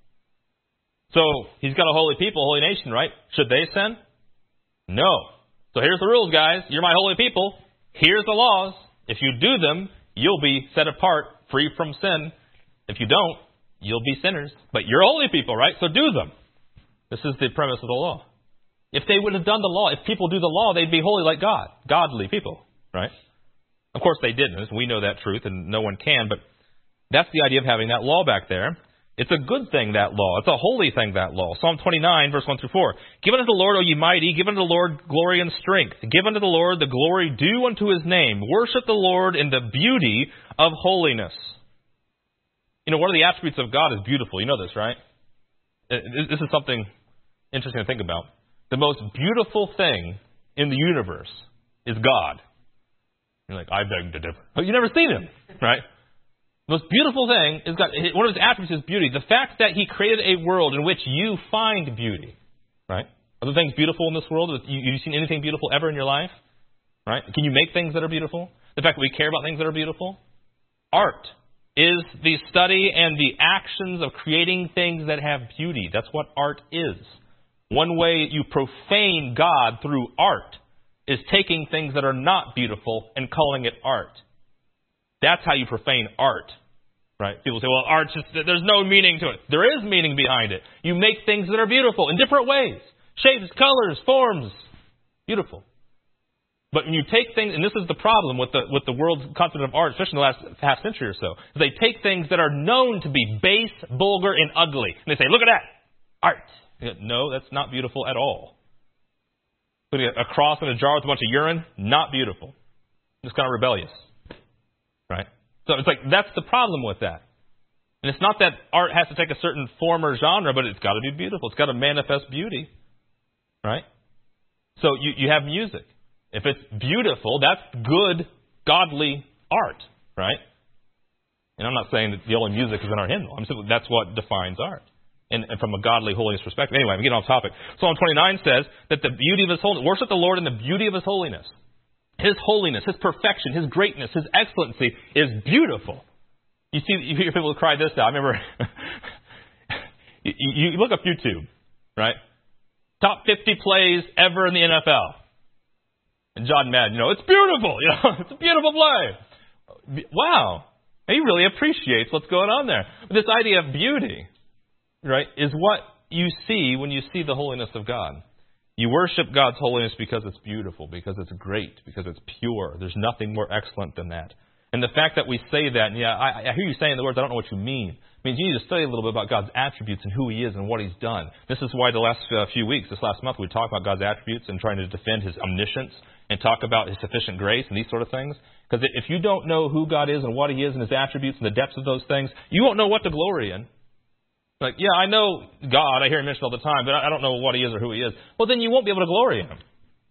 So, He's got a holy people, a holy nation, right? Should they sin? No. So here's the rules, guys. You're my holy people. Here's the laws. If you do them, you'll be set apart, free from sin. If you don't, you'll be sinners. But you're holy people, right? So do them. This is the premise of the law. If they would have done the law, if people do the law, they'd be holy like God. Godly people, right? Of course they didn't. We know that truth, and no one can. But that's the idea of having that law back there. It's a good thing, that law. It's a holy thing, that law. Psalm twenty-nine, verse one through four. Give unto the Lord, O ye mighty, give unto the Lord glory and strength. Give unto the Lord the glory due unto His name. Worship the Lord in the beauty of holiness. You know, one of the attributes of God is beautiful. You know this, right? This is something interesting to think about. The most beautiful thing in the universe is God. You're like, I beg to differ. But you've never seen Him, right? The most beautiful thing is God. One of His attributes is beauty. The fact that He created a world in which you find beauty, right? Are there things beautiful in this world? Have you seen anything beautiful ever in your life? Right? Can you make things that are beautiful? The fact that we care about things that are beautiful? Art is the study and the actions of creating things that have beauty. That's what art is. One way you profane God through art is taking things that are not beautiful and calling it art. That's how you profane art. Right? People say, well, art's just, there's no meaning to it. There is meaning behind it. You make things that are beautiful in different ways. Shapes, colors, forms. Beautiful. But when you take things, and this is the problem with the with the world's concept of art, especially in the last half century or so, is they take things that are known to be base, vulgar, and ugly, and they say, look at that, art. Go, no, that's not beautiful at all. Putting a cross in a jar with a bunch of urine, not beautiful. Just kind of rebellious. Right? So it's like, that's the problem with that. And it's not that art has to take a certain form or genre, but it's got to be beautiful. It's got to manifest beauty. Right? So you, you have music. If it's beautiful, that's good, godly art, right? And I'm not saying that the only music is in our hymnal. I'm saying that's what defines art, and, and from a godly holiness perspective. Anyway, I'm getting off topic. Psalm twenty-nine says that the beauty of His holiness, worship the Lord in the beauty of His holiness. His holiness, His perfection, His greatness, His excellency is beautiful. You see, you hear people cry this out. I remember You, you look up YouTube, right? Top fifty plays ever in the N F L. And John Madden, you know, it's beautiful. You know, it's a beautiful play. Wow. He really appreciates what's going on there. But this idea of beauty, right, is what you see when you see the holiness of God. You worship God's holiness because it's beautiful, because it's great, because it's pure. There's nothing more excellent than that. And the fact that we say that, and yeah, I, I hear you saying the words, I don't know what you mean. It means you need to study a little bit about God's attributes and who He is and what He's done. This is why the last uh, few weeks, this last month, we talked about God's attributes and trying to defend His omniscience and talk about His sufficient grace and these sort of things. Because if you don't know who God is and what He is and His attributes and the depths of those things, you won't know what to glory in. Like, yeah, I know God. I hear Him mentioned all the time, but I don't know what He is or who He is. Well, then you won't be able to glory in Him.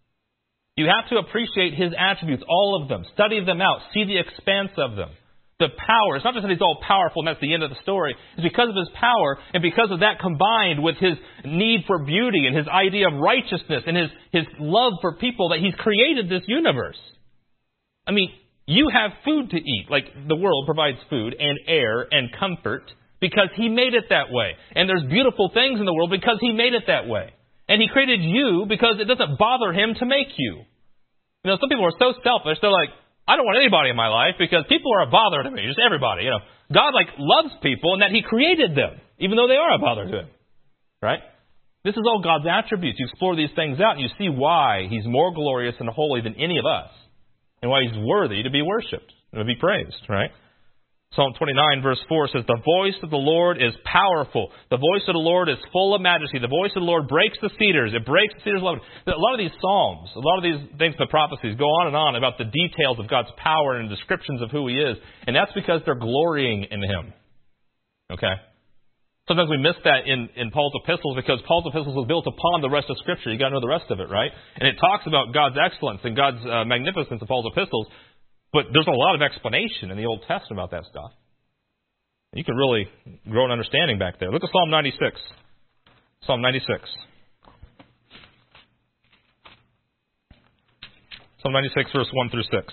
You have to appreciate His attributes, all of them. Study them out. See the expanse of them. The power. It's not just that He's all powerful and that's the end of the story. It's because of His power and because of that combined with His need for beauty and His idea of righteousness and His, His love for people that He's created this universe. I mean, you have food to eat. Like the world provides food and air and comfort because He made it that way. And there's beautiful things in the world because He made it that way. And He created you because it doesn't bother Him to make you. You know, some people are so selfish, they're like, I don't want anybody in my life because people are a bother to me. Just everybody, you know. God, like, loves people and that He created them, even though they are a bother to Him. Right? This is all God's attributes. You explore these things out and you see why He's more glorious and holy than any of us. And why He's worthy to be worshipped and to be praised, right? Psalm twenty-nine, verse four says, the voice of the Lord is powerful. The voice of the Lord is full of majesty. The voice of the Lord breaks the cedars. It breaks the cedars. A lot of these psalms, a lot of these things, the prophecies, go on and on about the details of God's power and descriptions of who He is. And that's because they're glorying in Him. Okay? Sometimes we miss that in, in Paul's epistles because Paul's epistles was built upon the rest of Scripture. You got to know the rest of it, right? And it talks about God's excellence and God's uh, magnificence of Paul's epistles. But there's a lot of explanation in the Old Testament about that stuff. You can really grow an understanding back there. Look at Psalm ninety-six. Psalm ninety-six. Psalm ninety-six, verse one through six.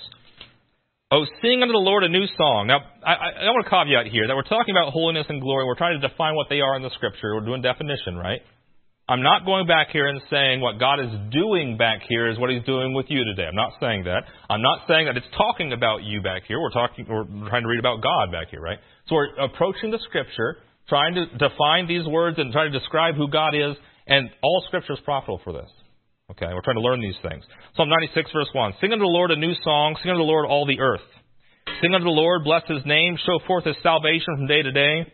Oh, sing unto the Lord a new song. Now, I, I, I want to caveat here that we're talking about holiness and glory. We're trying to define what they are in the Scripture. We're doing definition, right? I'm not going back here and saying what God is doing back here is what He's doing with you today. I'm not saying that. I'm not saying that it's talking about you back here. We're talking, we're trying to read about God back here, right? So we're approaching the Scripture, trying to define these words and trying to describe who God is, and all Scripture is profitable for this. Okay, we're trying to learn these things. Psalm ninety-six, verse one. Sing unto the Lord a new song. Sing unto the Lord all the earth. Sing unto the Lord, bless His name. Show forth His salvation from day to day.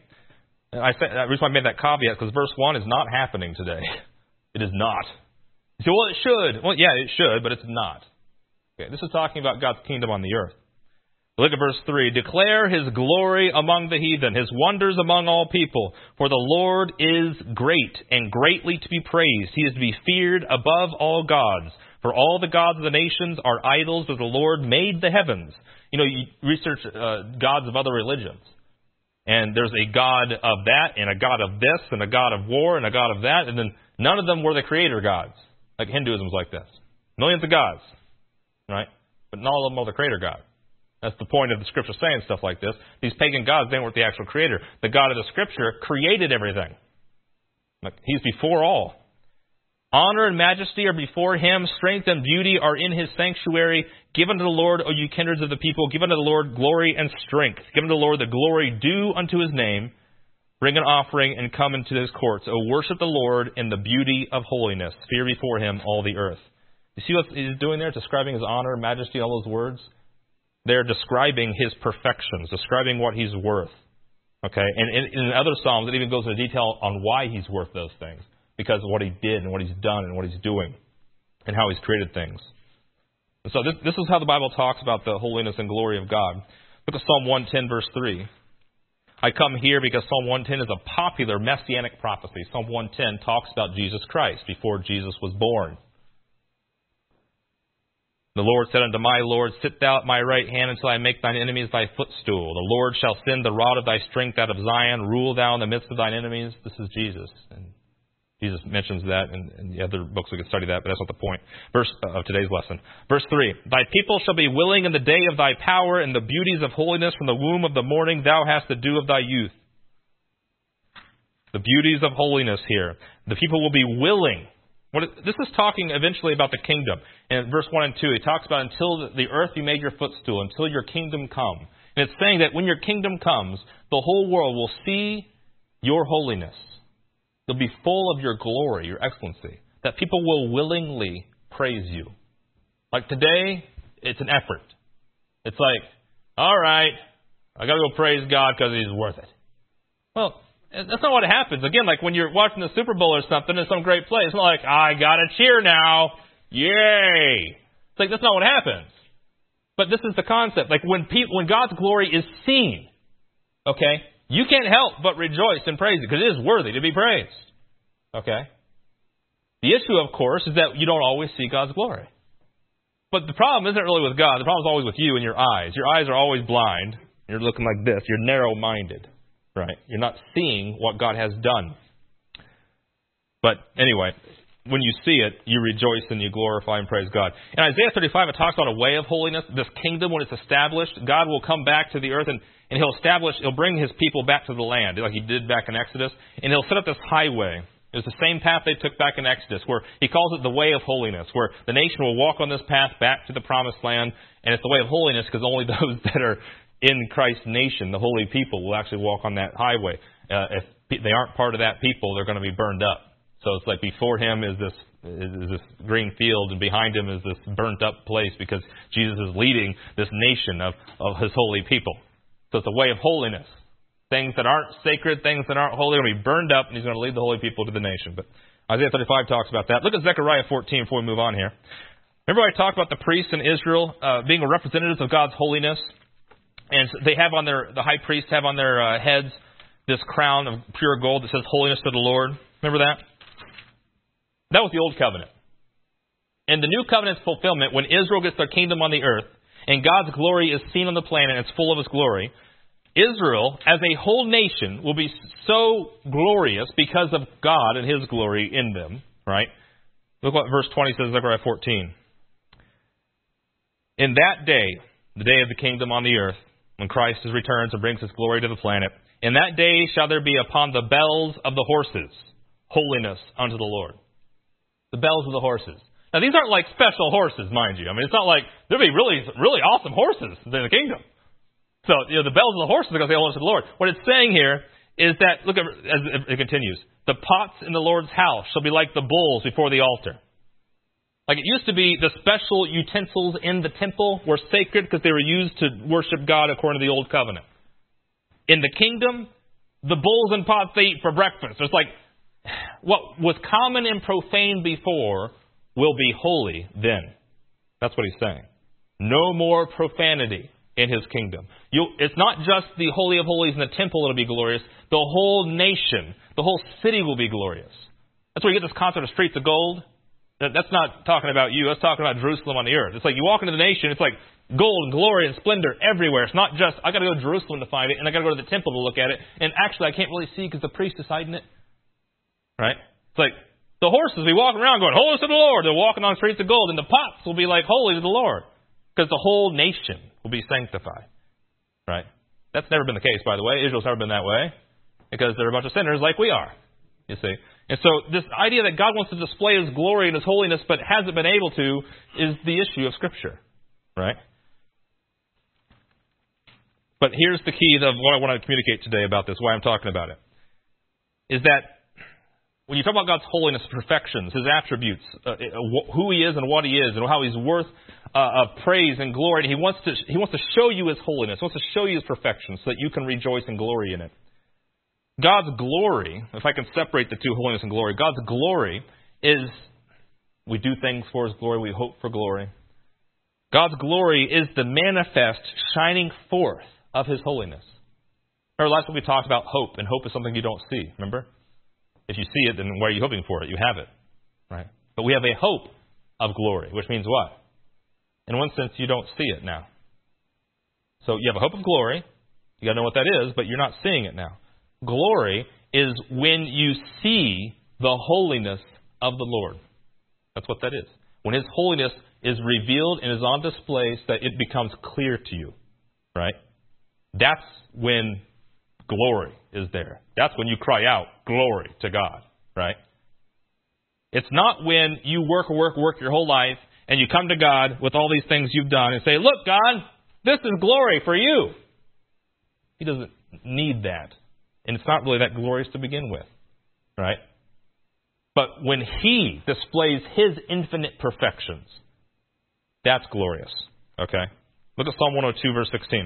I said, the reason why I made that caveat because verse one is not happening today. It is not. You say, well, it should. Well, yeah, it should, but it's not. Okay, this is talking about God's kingdom on the earth. Look at verse three. Declare His glory among the heathen, His wonders among all people. For the Lord is great and greatly to be praised. He is to be feared above all gods. For all the gods of the nations are idols, but the Lord made the heavens. You know, you research uh, gods of other religions. And there's a God of that, and a God of this, and a God of war, and a God of that, and then none of them were the creator gods. Like Hinduism was like this. Millions of gods, right? But not all of them are the creator God. That's the point of the Scripture saying stuff like this. These pagan gods, they weren't the actual creator. The God of the Scripture created everything. Like, He's before all. Honor and majesty are before Him. Strength and beauty are in His sanctuary. Give unto the Lord, O you kindreds of the people. Give unto the Lord glory and strength. Give unto the Lord the glory due unto His name. Bring an offering and come into His courts. O worship the Lord in the beauty of holiness. Fear before Him all the earth. You see what He's doing there? Describing His honor, majesty, all those words. They're describing His perfections, describing what He's worth. Okay, and in, in other Psalms, it even goes into detail on why He's worth those things. Because of what He did and what He's done and what He's doing and how He's created things. And so this, this is how the Bible talks about the holiness and glory of God. Look at Psalm one ten, verse three. I come here because Psalm one ten is a popular messianic prophecy. Psalm one ten talks about Jesus Christ before Jesus was born. The Lord said unto my Lord, sit thou at my right hand until I make thine enemies thy footstool. The Lord shall send the rod of thy strength out of Zion. Rule thou in the midst of thine enemies. This is Jesus. And Jesus mentions that in, in the other books. We could study that, but that's not the point. Verse uh, of today's lesson. Verse three. Thy people shall be willing in the day of thy power, and the beauties of holiness from the womb of the morning thou hast the dew of thy youth. The beauties of holiness here. The people will be willing. What, this is talking eventually about the kingdom. And in verse one and two, he talks about until the earth be made your footstool, until your kingdom come. And it's saying that when your kingdom comes, the whole world will see your holiness. They'll be full of your glory, your excellency. That people will willingly praise you. Like today, it's an effort. It's like, all right, I got to go praise God because He's worth it. Well, that's not what happens. Again, like when you're watching the Super Bowl or something in some great place, it's not like, I got to cheer now. Yay. It's like, that's not what happens. But this is the concept. Like when people, when God's glory is seen, okay, you can't help but rejoice and praise it because it is worthy to be praised. Okay? The issue, of course, is that you don't always see God's glory. But the problem isn't really with God. The problem is always with you and your eyes. Your eyes are always blind. You're looking like this. You're narrow-minded. Right? You're not seeing what God has done. But anyway, when you see it, you rejoice and you glorify and praise God. In Isaiah thirty-five, it talks about a way of holiness. This kingdom, when it's established, God will come back to the earth and, and He'll establish, He'll bring His people back to the land, like He did back in Exodus. And He'll set up this highway. It's the same path they took back in Exodus, where He calls it the way of holiness, where the nation will walk on this path back to the promised land. And it's the way of holiness because only those that are in Christ's nation, the holy people, will actually walk on that highway. Uh, if they aren't part of that people, they're going to be burned up. So it's like before Him is this is this green field, and behind Him is this burnt up place because Jesus is leading this nation of, of His holy people. So it's a way of holiness. Things that aren't sacred, things that aren't holy, are going to be burned up, and He's going to lead the holy people to the nation. But Isaiah thirty-five talks about that. Look at Zechariah fourteen before we move on here. Remember I talked about the priests in Israel uh, being a representative of God's holiness? And they have on their, the high priests have on their uh, heads this crown of pure gold that says holiness to the Lord. Remember that? That was the old covenant. And the new covenant's fulfillment, when Israel gets their kingdom on the earth, and God's glory is seen on the planet, and it's full of His glory, Israel, as a whole nation, will be so glorious because of God and His glory in them. Right? Look what verse twenty says, Zechariah fourteen. In that day, the day of the kingdom on the earth, when Christ returns and brings His glory to the planet, in that day shall there be upon the bells of the horses holiness unto the Lord. The bells of the horses. Now, these aren't like special horses, mind you. I mean, it's not like there'll be really, really awesome horses in the kingdom. So, you know, the bells of the horses are going to say holiness to the Lord. What it's saying here is that, look at as it continues, the pots in the Lord's house shall be like the bulls before the altar. Like it used to be, the special utensils in the temple were sacred because they were used to worship God according to the Old Covenant. In the kingdom, the bulls and pots they eat for breakfast. It's like what was common and profane before will be holy then. That's what He's saying. No more profanity in His kingdom. You, it's not just the Holy of Holies in the temple that will be glorious. The whole nation, the whole city will be glorious. That's where you get this concept of streets of gold. That's not talking about you. That's talking about Jerusalem on the earth. It's like you walk into the nation, it's like gold and glory and splendor everywhere. It's not just, I got to go to Jerusalem to find it, and I got to go to the temple to look at it, and actually I can't really see because the priest is hiding it. Right? It's like the horses be walking around going, holiness to the Lord. They're walking on streets of gold, and the pots will be like holy to the Lord because the whole nation will be sanctified. Right? That's never been the case, by the way. Israel's never been that way because they're a bunch of sinners like we are. You see? And so this idea that God wants to display His glory and His holiness but hasn't been able to is the issue of Scripture. Right? But here's the key of what I want to communicate today about this, why I'm talking about it. Is that when you talk about God's holiness, perfections, His attributes, uh, who He is and what He is, and how He's worth uh, of praise and glory, and He wants to He wants to show you His holiness, He wants to show you His perfection so that you can rejoice and glory in it. God's glory, if I can separate the two, holiness and glory, God's glory is, we do things for His glory, we hope for glory. God's glory is the manifest shining forth of His holiness. Remember last week we talked about hope, and hope is something you don't see, remember? If you see it, then why are you hoping for it? You have it, right? But we have a hope of glory, which means what? In one sense, you don't see it now. So you have a hope of glory. You got to know what that is, but you're not seeing it now. Glory is when you see the holiness of the Lord. That's what that is. When His holiness is revealed and is on display so that it becomes clear to you. Right? That's when glory is there. That's when you cry out, glory to God, right? It's not when you work, work, work your whole life and you come to God with all these things you've done and say, look, God, this is glory for you. He doesn't need that. And it's not really that glorious to begin with, right? But when He displays His infinite perfections, that's glorious, okay? Look at Psalm one oh two, verse sixteen.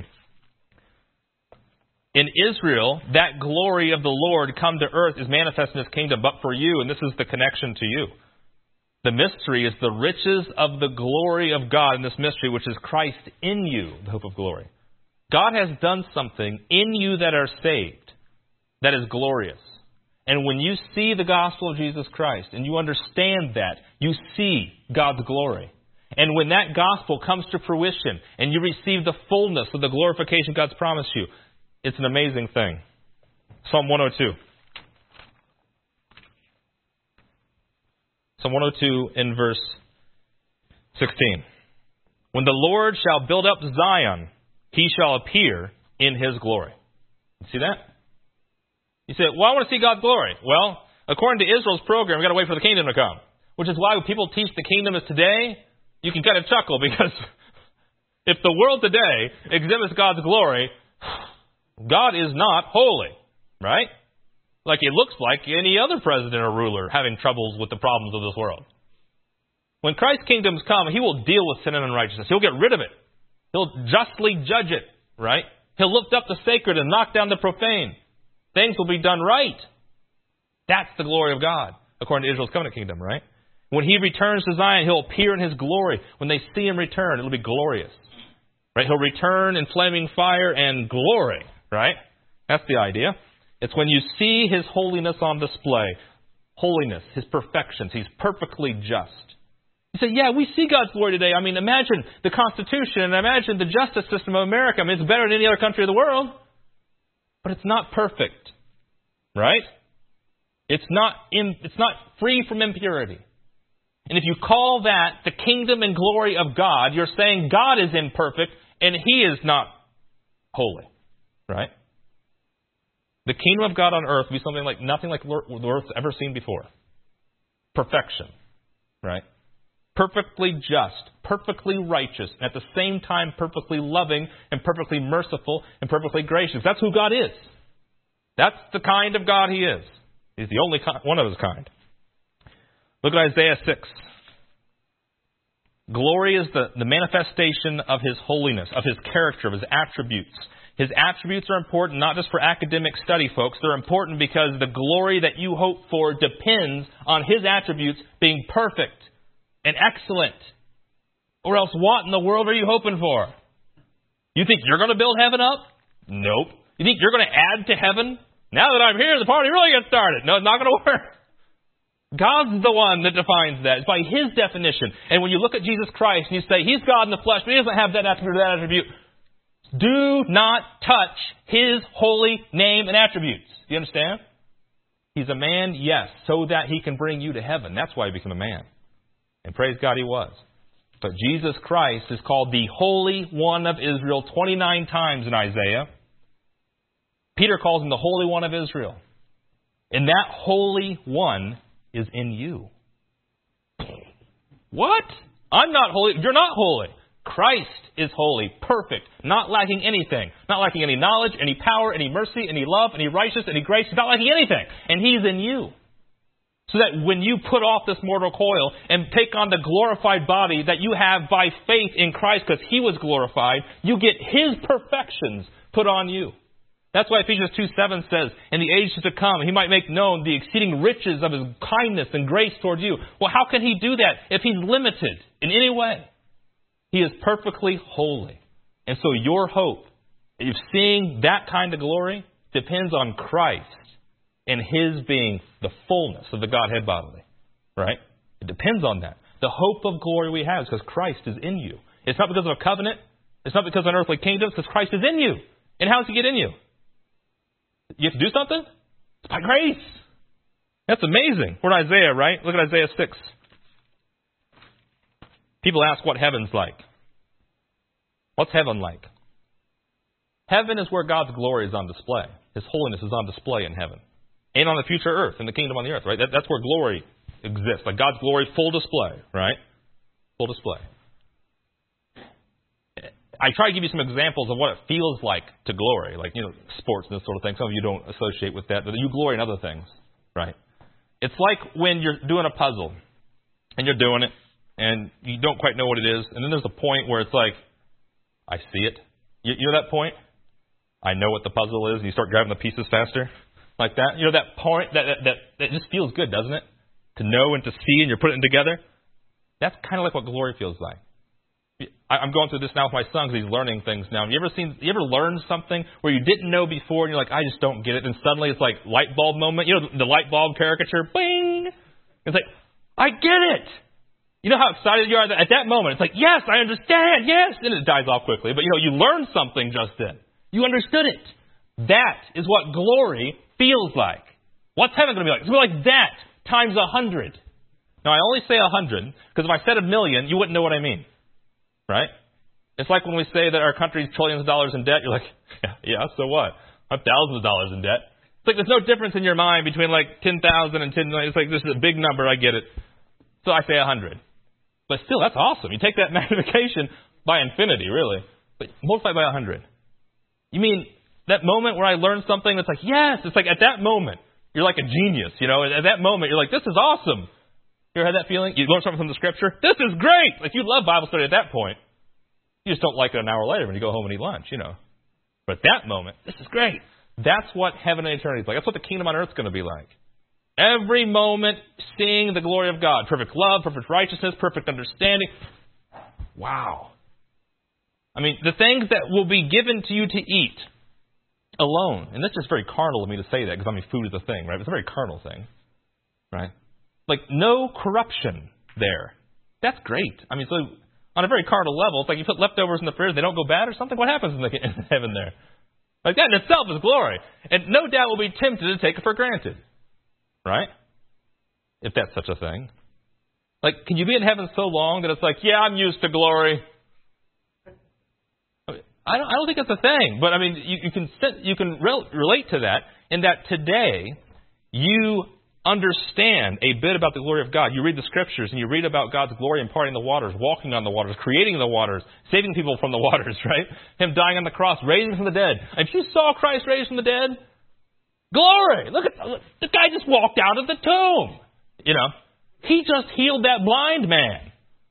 In Israel, that glory of the Lord come to earth is manifest in His kingdom. But for you, and this is the connection to you, the mystery is the riches of the glory of God in this mystery, which is Christ in you, the hope of glory. God has done something in you that are saved that is glorious. And when you see the gospel of Jesus Christ and you understand that, you see God's glory. And when that gospel comes to fruition and you receive the fullness of the glorification God's promised you, it's an amazing thing. Psalm one oh two. Psalm one oh two in verse sixteen. When the Lord shall build up Zion, He shall appear in His glory. You see that? You say, well, I want to see God's glory. Well, according to Israel's program, we've got to wait for the kingdom to come. Which is why when people teach the kingdom is today, you can kind of chuckle because if the world today exhibits God's glory, God is not holy, right? Like it looks like any other president or ruler having troubles with the problems of this world. When Christ's kingdoms come, He will deal with sin and unrighteousness. He'll get rid of it. He'll justly judge it, right? He'll lift up the sacred and knock down the profane. Things will be done right. That's the glory of God, according to Israel's covenant kingdom, right? When He returns to Zion, He'll appear in His glory. When they see Him return, it'll be glorious. Right? He'll return in flaming fire and glory. Right? That's the idea. It's when you see His holiness on display. Holiness, His perfections. He's perfectly just. You say, yeah, we see God's glory today. I mean, imagine the Constitution and imagine the justice system of America. I mean, it's better than any other country of the world. But it's not perfect. Right? It's not, in, it's not free from impurity. And if you call that the kingdom and glory of God, you're saying God is imperfect and He is not holy. Right? The kingdom of God on earth will be something like nothing like the earth's ever seen before. Perfection. Right? Perfectly just, perfectly righteous, and at the same time perfectly loving and perfectly merciful and perfectly gracious. That's who God is. That's the kind of God He is. He's the only one of His kind. Look at Isaiah six. Glory is the, the manifestation of His holiness, of His character, of His attributes. His attributes are important not just for academic study, folks. They're important because the glory that you hope for depends on His attributes being perfect and excellent. Or else what in the world are you hoping for? You think you're going to build heaven up? Nope. You think you're going to add to heaven? Now that I'm here, the party really gets started. No, it's not going to work. God's the one that defines that. It's by His definition. And when you look at Jesus Christ and you say, He's God in the flesh, but He doesn't have that attribute or that attribute, do not touch His holy name and attributes. Do you understand? He's a man, yes, so that He can bring you to heaven. That's why He became a man. And praise God He was. But Jesus Christ is called the Holy One of Israel twenty-nine times in Isaiah. Peter calls Him the Holy One of Israel. And that Holy One is in you. What? I'm not holy. You're not holy. Christ is holy, perfect, not lacking anything. Not lacking any knowledge, any power, any mercy, any love, any righteousness, any grace. He's not lacking anything. And He's in you. So that when you put off this mortal coil and take on the glorified body that you have by faith in Christ because He was glorified, you get His perfections put on you. That's why Ephesians two seven says, in the ages to come, He might make known the exceeding riches of His kindness and grace toward you. Well, how can He do that if He's limited in any way? He is perfectly holy. And so your hope, if seeing that kind of glory, depends on Christ and His being the fullness of the Godhead bodily. Right? It depends on that. The hope of glory we have is because Christ is in you. It's not because of a covenant. It's not because of an earthly kingdom. It's because Christ is in you. And how does He get in you? You have to do something? It's by grace. That's amazing. We're in Isaiah, right? Look at Isaiah six. People ask what heaven's like. What's heaven like? Heaven is where God's glory is on display. His holiness is on display in heaven. And on the future earth, in the kingdom on the earth, right? That, that's where glory exists. Like God's glory, full display, right? Full display. I try to give you some examples of what it feels like to glory, like, you know, sports and this sort of thing. Some of you don't associate with that, but you glory in other things, right? It's like when you're doing a puzzle, and you're doing it, and you don't quite know what it is, and then there's a point where it's like, I see it. You, you know that point? I know what the puzzle is, and you start grabbing the pieces faster, like that. You know that point, that, that, that, that just feels good, doesn't it? To know and to see, and you're putting it together. That's kind of like what glory feels like. I'm going through this now with my son because he's learning things now. You ever seen? You ever learned something where you didn't know before, and you're like, I just don't get it, and suddenly it's like light bulb moment. You know the light bulb caricature, bing. It's like, I get it. You know how excited you are at that moment. It's like, yes, I understand. Yes, and it dies off quickly. But you know, you learned something just then. You understood it. That is what glory feels like. What's heaven going to be like? It's going to be like that times a hundred. Now I only say a hundred because if I said a million, you wouldn't know what I mean. Right? It's like when we say that our country's trillions of dollars in debt. You're like, yeah, yeah, so what? I'm thousands of dollars in debt. It's like there's no difference in your mind between like ten thousand and ten million. It's like this is a big number. I get it. So I say a hundred. But still, that's awesome. You take that magnification by infinity, really. But multiply by a hundred. You mean that moment where I learned something that's like, yes, it's like at that moment, you're like a genius. You know, at that moment, you're like, this is awesome. You ever had that feeling? You learn something from the Scripture? This is great! Like, you love Bible study at that point. You just don't like it an hour later when you go home and eat lunch, you know. But at that moment, this is great. That's what heaven and eternity is like. That's what the kingdom on earth is going to be like. Every moment, seeing the glory of God. Perfect love, perfect righteousness, perfect understanding. Wow. I mean, the things that will be given to you to eat alone. And that's just very carnal of me to say that because, I mean, food is a thing, right? It's a very carnal thing, right? Like, no corruption there. That's great. I mean, so on a very carnal level, it's like you put leftovers in the fridge, they don't go bad or something. What happens in, the, in heaven there? Like, that in itself is glory. And no doubt we'll be tempted to take it for granted. Right? If that's such a thing. Like, can you be in heaven so long that it's like, yeah, I'm used to glory? I, mean, I, don't, I don't think it's a thing. But, I mean, you, you can, you can rel- relate to that in that today you understand a bit about the glory of God. You read the Scriptures and you read about God's glory in parting the waters, walking on the waters, creating the waters, saving people from the waters, right? Him dying on the cross, raising from the dead. If you saw Christ raised from the dead, glory! Look at look, the guy just walked out of the tomb. You know, he just healed that blind man.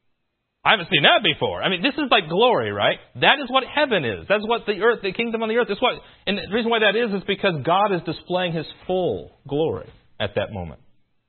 I haven't seen that before. I mean, this is like glory, right? That is what heaven is. That's what the earth, the kingdom on the earth is. What, and the reason why that is is because God is displaying His full glory at that moment.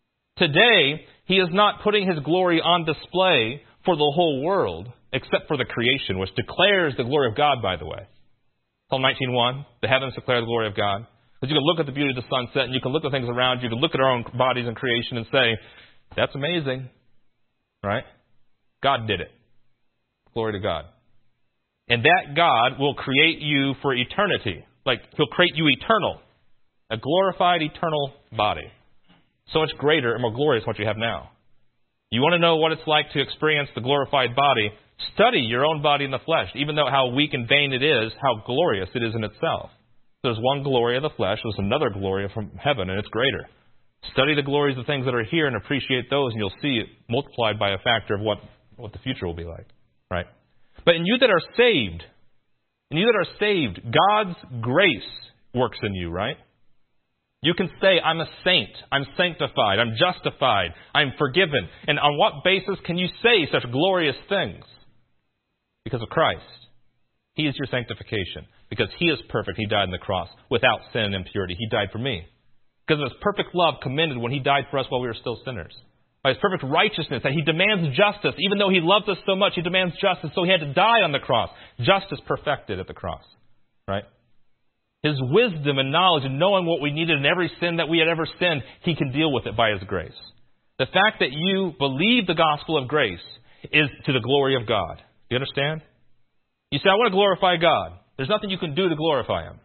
Today, He is not putting His glory on display for the whole world, except for the creation, which declares the glory of God, by the way. Psalm nineteen one, the heavens declare the glory of God. Because you can look at the beauty of the sunset, and you can look at things around you, you can look at our own bodies and creation and say, that's amazing. Right? God did it. Glory to God. And that God will create you for eternity. Like, He'll create you eternal. A glorified, eternal body. So much greater and more glorious than what you have now. You want to know what it's like to experience the glorified body? Study your own body in the flesh. Even though how weak and vain it is, how glorious it is in itself. There's one glory of the flesh, there's another glory from heaven, and it's greater. Study the glories of things that are here and appreciate those, and you'll see it multiplied by a factor of what, what the future will be like. Right? But in you that are saved, in you that are saved, God's grace works in you, right? You can say, I'm a saint, I'm sanctified, I'm justified, I'm forgiven. And on what basis can you say such glorious things? Because of Christ. He is your sanctification. Because He is perfect, He died on the cross without sin and impurity. He died for me. Because of His perfect love commended when He died for us while we were still sinners. By His perfect righteousness, that He demands justice. Even though He loves us so much, He demands justice, so He had to die on the cross. Justice perfected at the cross. Right? His wisdom and knowledge and knowing what we needed in every sin that we had ever sinned, He can deal with it by His grace. The fact that you believe the gospel of grace is to the glory of God. Do you understand? You say, I want to glorify God. There's nothing you can do to glorify Him.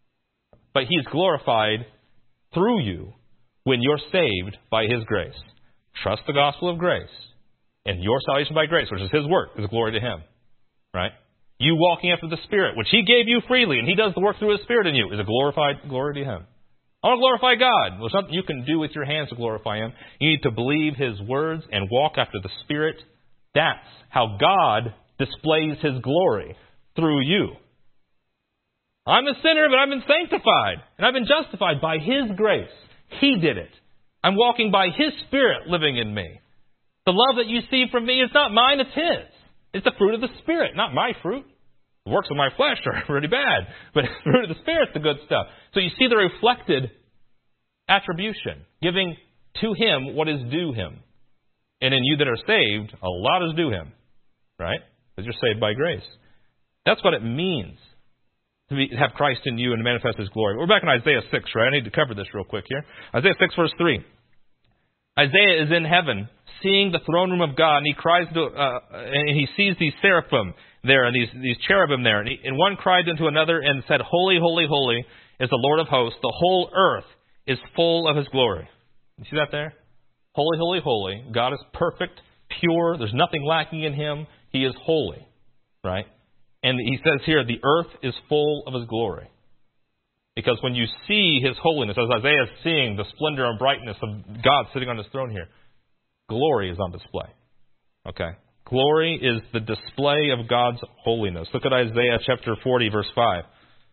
But He is glorified through you when you're saved by His grace. Trust the gospel of grace. And your salvation by grace, which is His work, is glory to Him. Right? You walking after the Spirit, which He gave you freely, and He does the work through His Spirit in you, is a glorified glory to Him. I want to glorify God. Well, there's nothing you can do with your hands to glorify Him. You need to believe His words and walk after the Spirit. That's how God displays His glory, through you. I'm a sinner, but I've been sanctified, and I've been justified by His grace. He did it. I'm walking by His Spirit living in me. The love that you see from me is not mine, it's His. It's the fruit of the Spirit, not my fruit. The works of my flesh are pretty bad, but the fruit of the Spirit's the good stuff. So you see the reflected attribution, giving to Him what is due Him. And in you that are saved, a lot is due Him, right? Because you're saved by grace. That's what it means to be, have Christ in you and to manifest His glory. We're back in Isaiah six, right? I need to cover this real quick here. Isaiah six, verse three. Isaiah is in heaven, seeing the throne room of God, and he cries to, uh, and he sees these seraphim there, and these, these cherubim there, and, he, and one cried unto another and said, Holy, holy, holy is the Lord of hosts. The whole earth is full of His glory. You see that there? Holy, holy, holy. God is perfect, pure. There's nothing lacking in Him. He is holy, right? And he says here, the earth is full of His glory. Because when you see His holiness, as Isaiah is seeing the splendor and brightness of God sitting on His throne here, glory is on display. Okay? Glory is the display of God's holiness. Look at Isaiah chapter forty, verse five.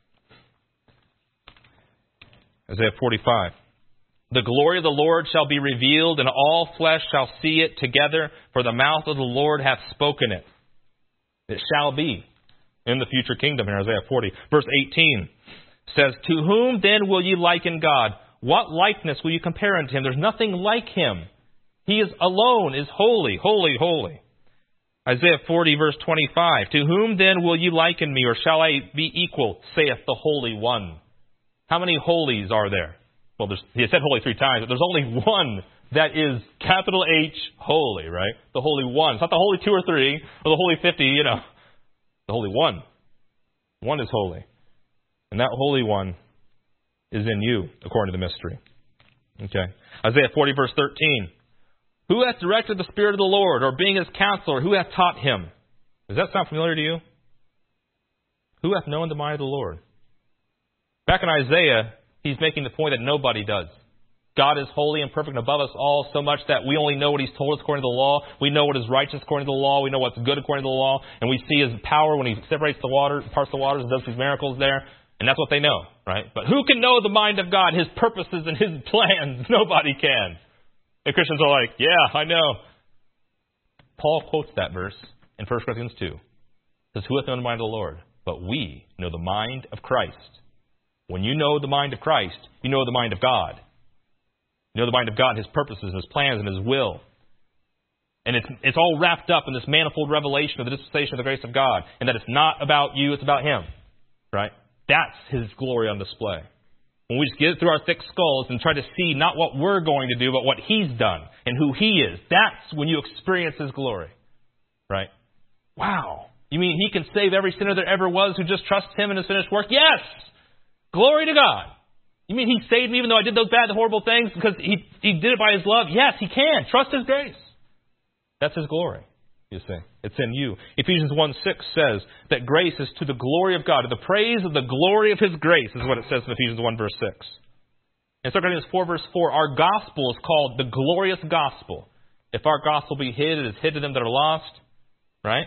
Isaiah forty-five. The glory of the Lord shall be revealed, and all flesh shall see it together, for the mouth of the Lord hath spoken it. It shall be in the future kingdom in Isaiah forty. Verse eighteen says, To whom then will ye liken God? What likeness will you compare unto Him? There's nothing like Him. He is alone, is holy, holy, holy. Isaiah forty, verse twenty-five. To whom then will ye liken me, or shall I be equal, saith the Holy One? How many holies are there? Well, there's, he said holy three times, but there's only one that is capital H, holy, right? The Holy One. It's not the Holy Two or Three, or the Holy Fifty, you know. The Holy One. One is holy. And that Holy One is in you, according to the mystery. Okay. Isaiah forty, verse thirteen. Who hath directed the Spirit of the Lord, or being His counselor, who hath taught Him? Does that sound familiar to you? Who hath known the mind of the Lord? Back in Isaiah, he's making the point that nobody does. God is holy and perfect and above us all, so much that we only know what He's told us according to the law. We know what is righteous according to the law. We know what's good according to the law. And we see His power when He separates the water, parts the waters, and does His miracles there. And that's what they know, right? But who can know the mind of God, His purposes and His plans? Nobody can. And Christians are like, yeah, I know. Paul quotes that verse in First Corinthians two. It says, Who hath known the mind of the Lord? But we know the mind of Christ. When you know the mind of Christ, you know the mind of God. You know the mind of God, His purposes, and His plans, and His will. And it's, it's all wrapped up in this manifold revelation of the dispensation of the grace of God. And that it's not about you, it's about Him. Right? That's His glory on display. When we just get it through our thick skulls and try to see not what we're going to do, but what He's done and who He is, that's when you experience His glory. Right? Wow. You mean He can save every sinner there ever was who just trusts Him in His finished work? Yes! Glory to God. You mean He saved me even though I did those bad, horrible things because He, he did it by His love? Yes, He can. Trust His grace. That's His glory, you see. It's in you. Ephesians one six says that grace is to the glory of God. To the praise of the glory of His grace is what it says in Ephesians one verse six. In Second Corinthians four verse four, our gospel is called the glorious gospel. If our gospel be hid, it is hid to them that are lost. Right?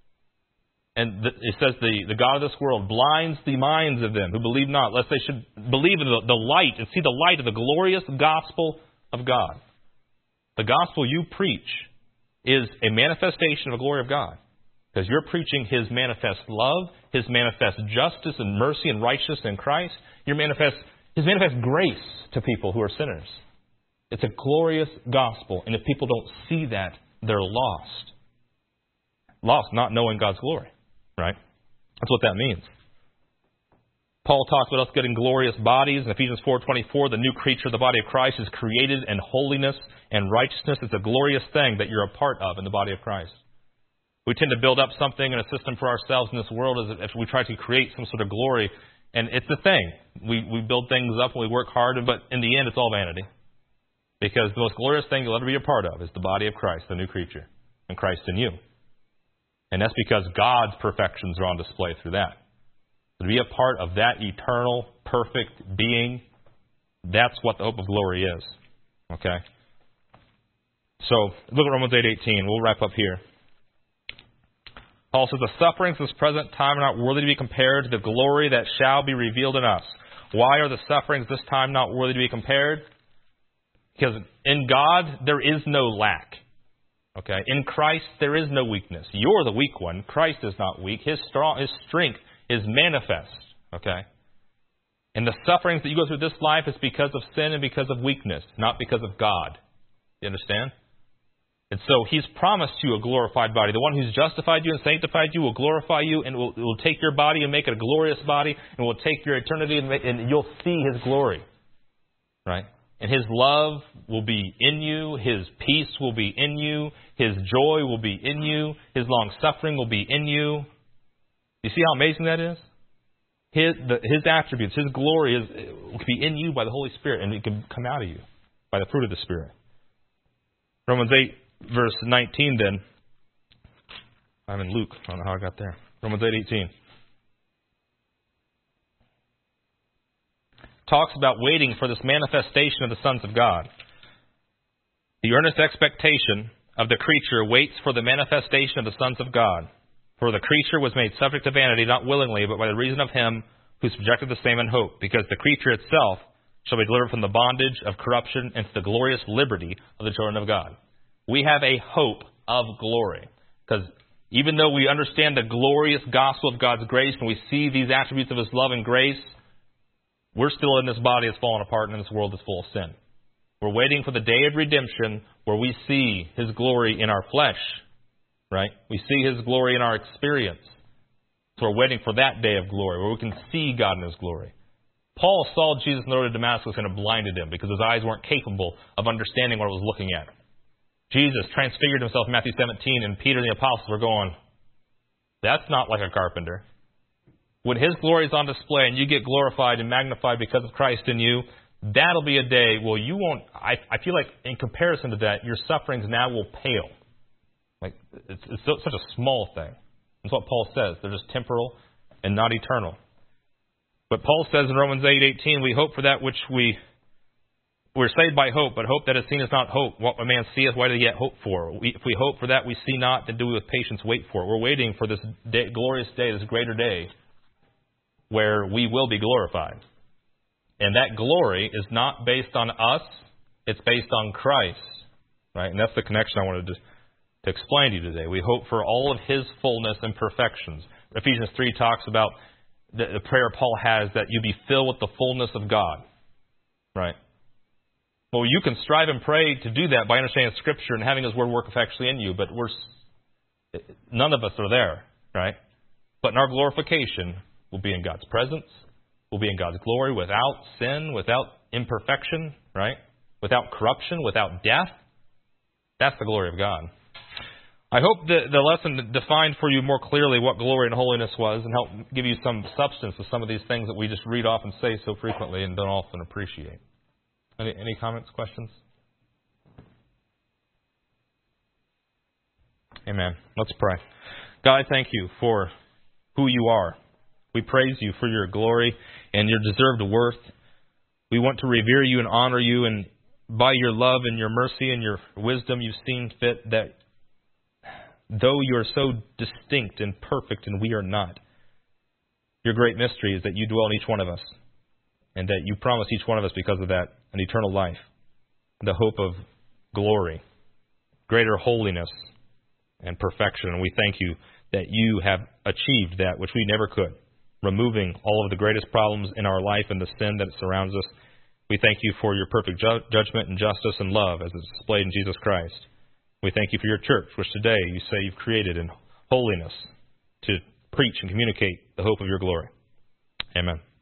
And it says the, the God of this world blinds the minds of them who believe not, lest they should believe in the, the light and see the light of the glorious gospel of God. The gospel you preach is a manifestation of the glory of God. Because you're preaching His manifest love, His manifest justice and mercy and righteousness in Christ. Your manifest, His manifest grace to people who are sinners. It's a glorious gospel. And if people don't see that, they're lost. Lost not knowing God's glory. Right? That's what that means. Paul talks about us getting glorious bodies. In Ephesians four twenty-four, the new creature of the body of Christ is created in holiness and righteousness. It's a glorious thing that you're a part of in the body of Christ. We tend to build up something and a system for ourselves in this world as if we try to create some sort of glory. And it's a thing. We, we build things up and we work hard, but in the end it's all vanity. Because the most glorious thing you'll ever be a part of is the body of Christ, the new creature, and Christ in you. And that's because God's perfections are on display through that. To be a part of that eternal, perfect being, that's what the hope of glory is. Okay? So, look at Romans eight eighteen. We'll wrap up here. Paul says, the sufferings of this present time are not worthy to be compared to the glory that shall be revealed in us. Why are the sufferings this time not worthy to be compared? Because in God, there is no lack. Okay? In Christ, there is no weakness. You're the weak one. Christ is not weak. His strong, His strength is manifest. Okay? And the sufferings that you go through this life is because of sin and because of weakness, not because of God. You understand? And so He's promised you a glorified body. The one who's justified you and sanctified you will glorify you and will, will take your body and make it a glorious body and will take your eternity and, make, and you'll see His glory. Right? And His love will be in you. His peace will be in you. His joy will be in you. His long suffering will be in you. You see how amazing that is? His, the, his attributes, His glory is, will be in you by the Holy Spirit, and it can come out of you by the fruit of the Spirit. Romans eight, verse nineteen then. I'm in Luke. I don't know how I got there. Romans eight eighteen. Talks about waiting for this manifestation of the sons of God. The earnest expectation of the creature waits for the manifestation of the sons of God. For the creature was made subject to vanity, not willingly, but by the reason of Him who subjected the same in hope, because the creature itself shall be delivered from the bondage of corruption into the glorious liberty of the children of God. We have a hope of glory. Because even though we understand the glorious gospel of God's grace and we see these attributes of His love and grace, we're still in this body that's fallen apart and in this world that's full of sin. We're waiting for the day of redemption where we see His glory in our flesh. Right? We see His glory in our experience. So we're waiting for that day of glory where we can see God in His glory. Paul saw Jesus on the road to Damascus and it blinded him because his eyes weren't capable of understanding what he was looking at. Jesus transfigured Himself in Matthew seventeen, and Peter and the apostles were going, that's not like a carpenter. When His glory is on display and you get glorified and magnified because of Christ in you, that'll be a day, well, you won't, I, I feel like in comparison to that, your sufferings now will pale. Like, it's, it's so, such a small thing. That's what Paul says. They're just temporal and not eternal. But Paul says in Romans eight eighteen, we hope for that which we, we're saved by hope, but hope that is seen is not hope. What a man seeth, why do he yet hope for? We, if we hope for that we see not, then do we with patience wait for it. We're waiting for this day, glorious day, this greater day, where we will be glorified. And that glory is not based on us, it's based on Christ. Right? And that's the connection I wanted to to explain to you today. We hope for all of His fullness and perfections. Ephesians three talks about the, the prayer Paul has that you be filled with the fullness of God. Right? Well, you can strive and pray to do that by understanding Scripture and having His Word work effectually in you, but we're none of us are there. Right? But in our glorification, we'll be in God's presence. We'll be in God's glory without sin, without imperfection, right? Without corruption, without death. That's the glory of God. I hope that the lesson defined for you more clearly what glory and holiness was and help give you some substance to some of these things that we just read off and say so frequently and don't often appreciate. Any, any comments, questions? Amen. Let's pray. God, I thank You for who You are. We praise You for Your glory and Your deserved worth. We want to revere You and honor You, and by Your love and Your mercy and Your wisdom, You've seen fit that though You are so distinct and perfect and we are not, Your great mystery is that You dwell in each one of us, and that You promise each one of us because of that an eternal life, the hope of glory, greater holiness and perfection. And we thank You that You have achieved that which we never could, removing all of the greatest problems in our life and the sin that surrounds us. We thank You for Your perfect ju- judgment and justice and love as it's displayed in Jesus Christ. We thank You for Your church, which today You say You've created in holiness to preach and communicate the hope of Your glory. Amen.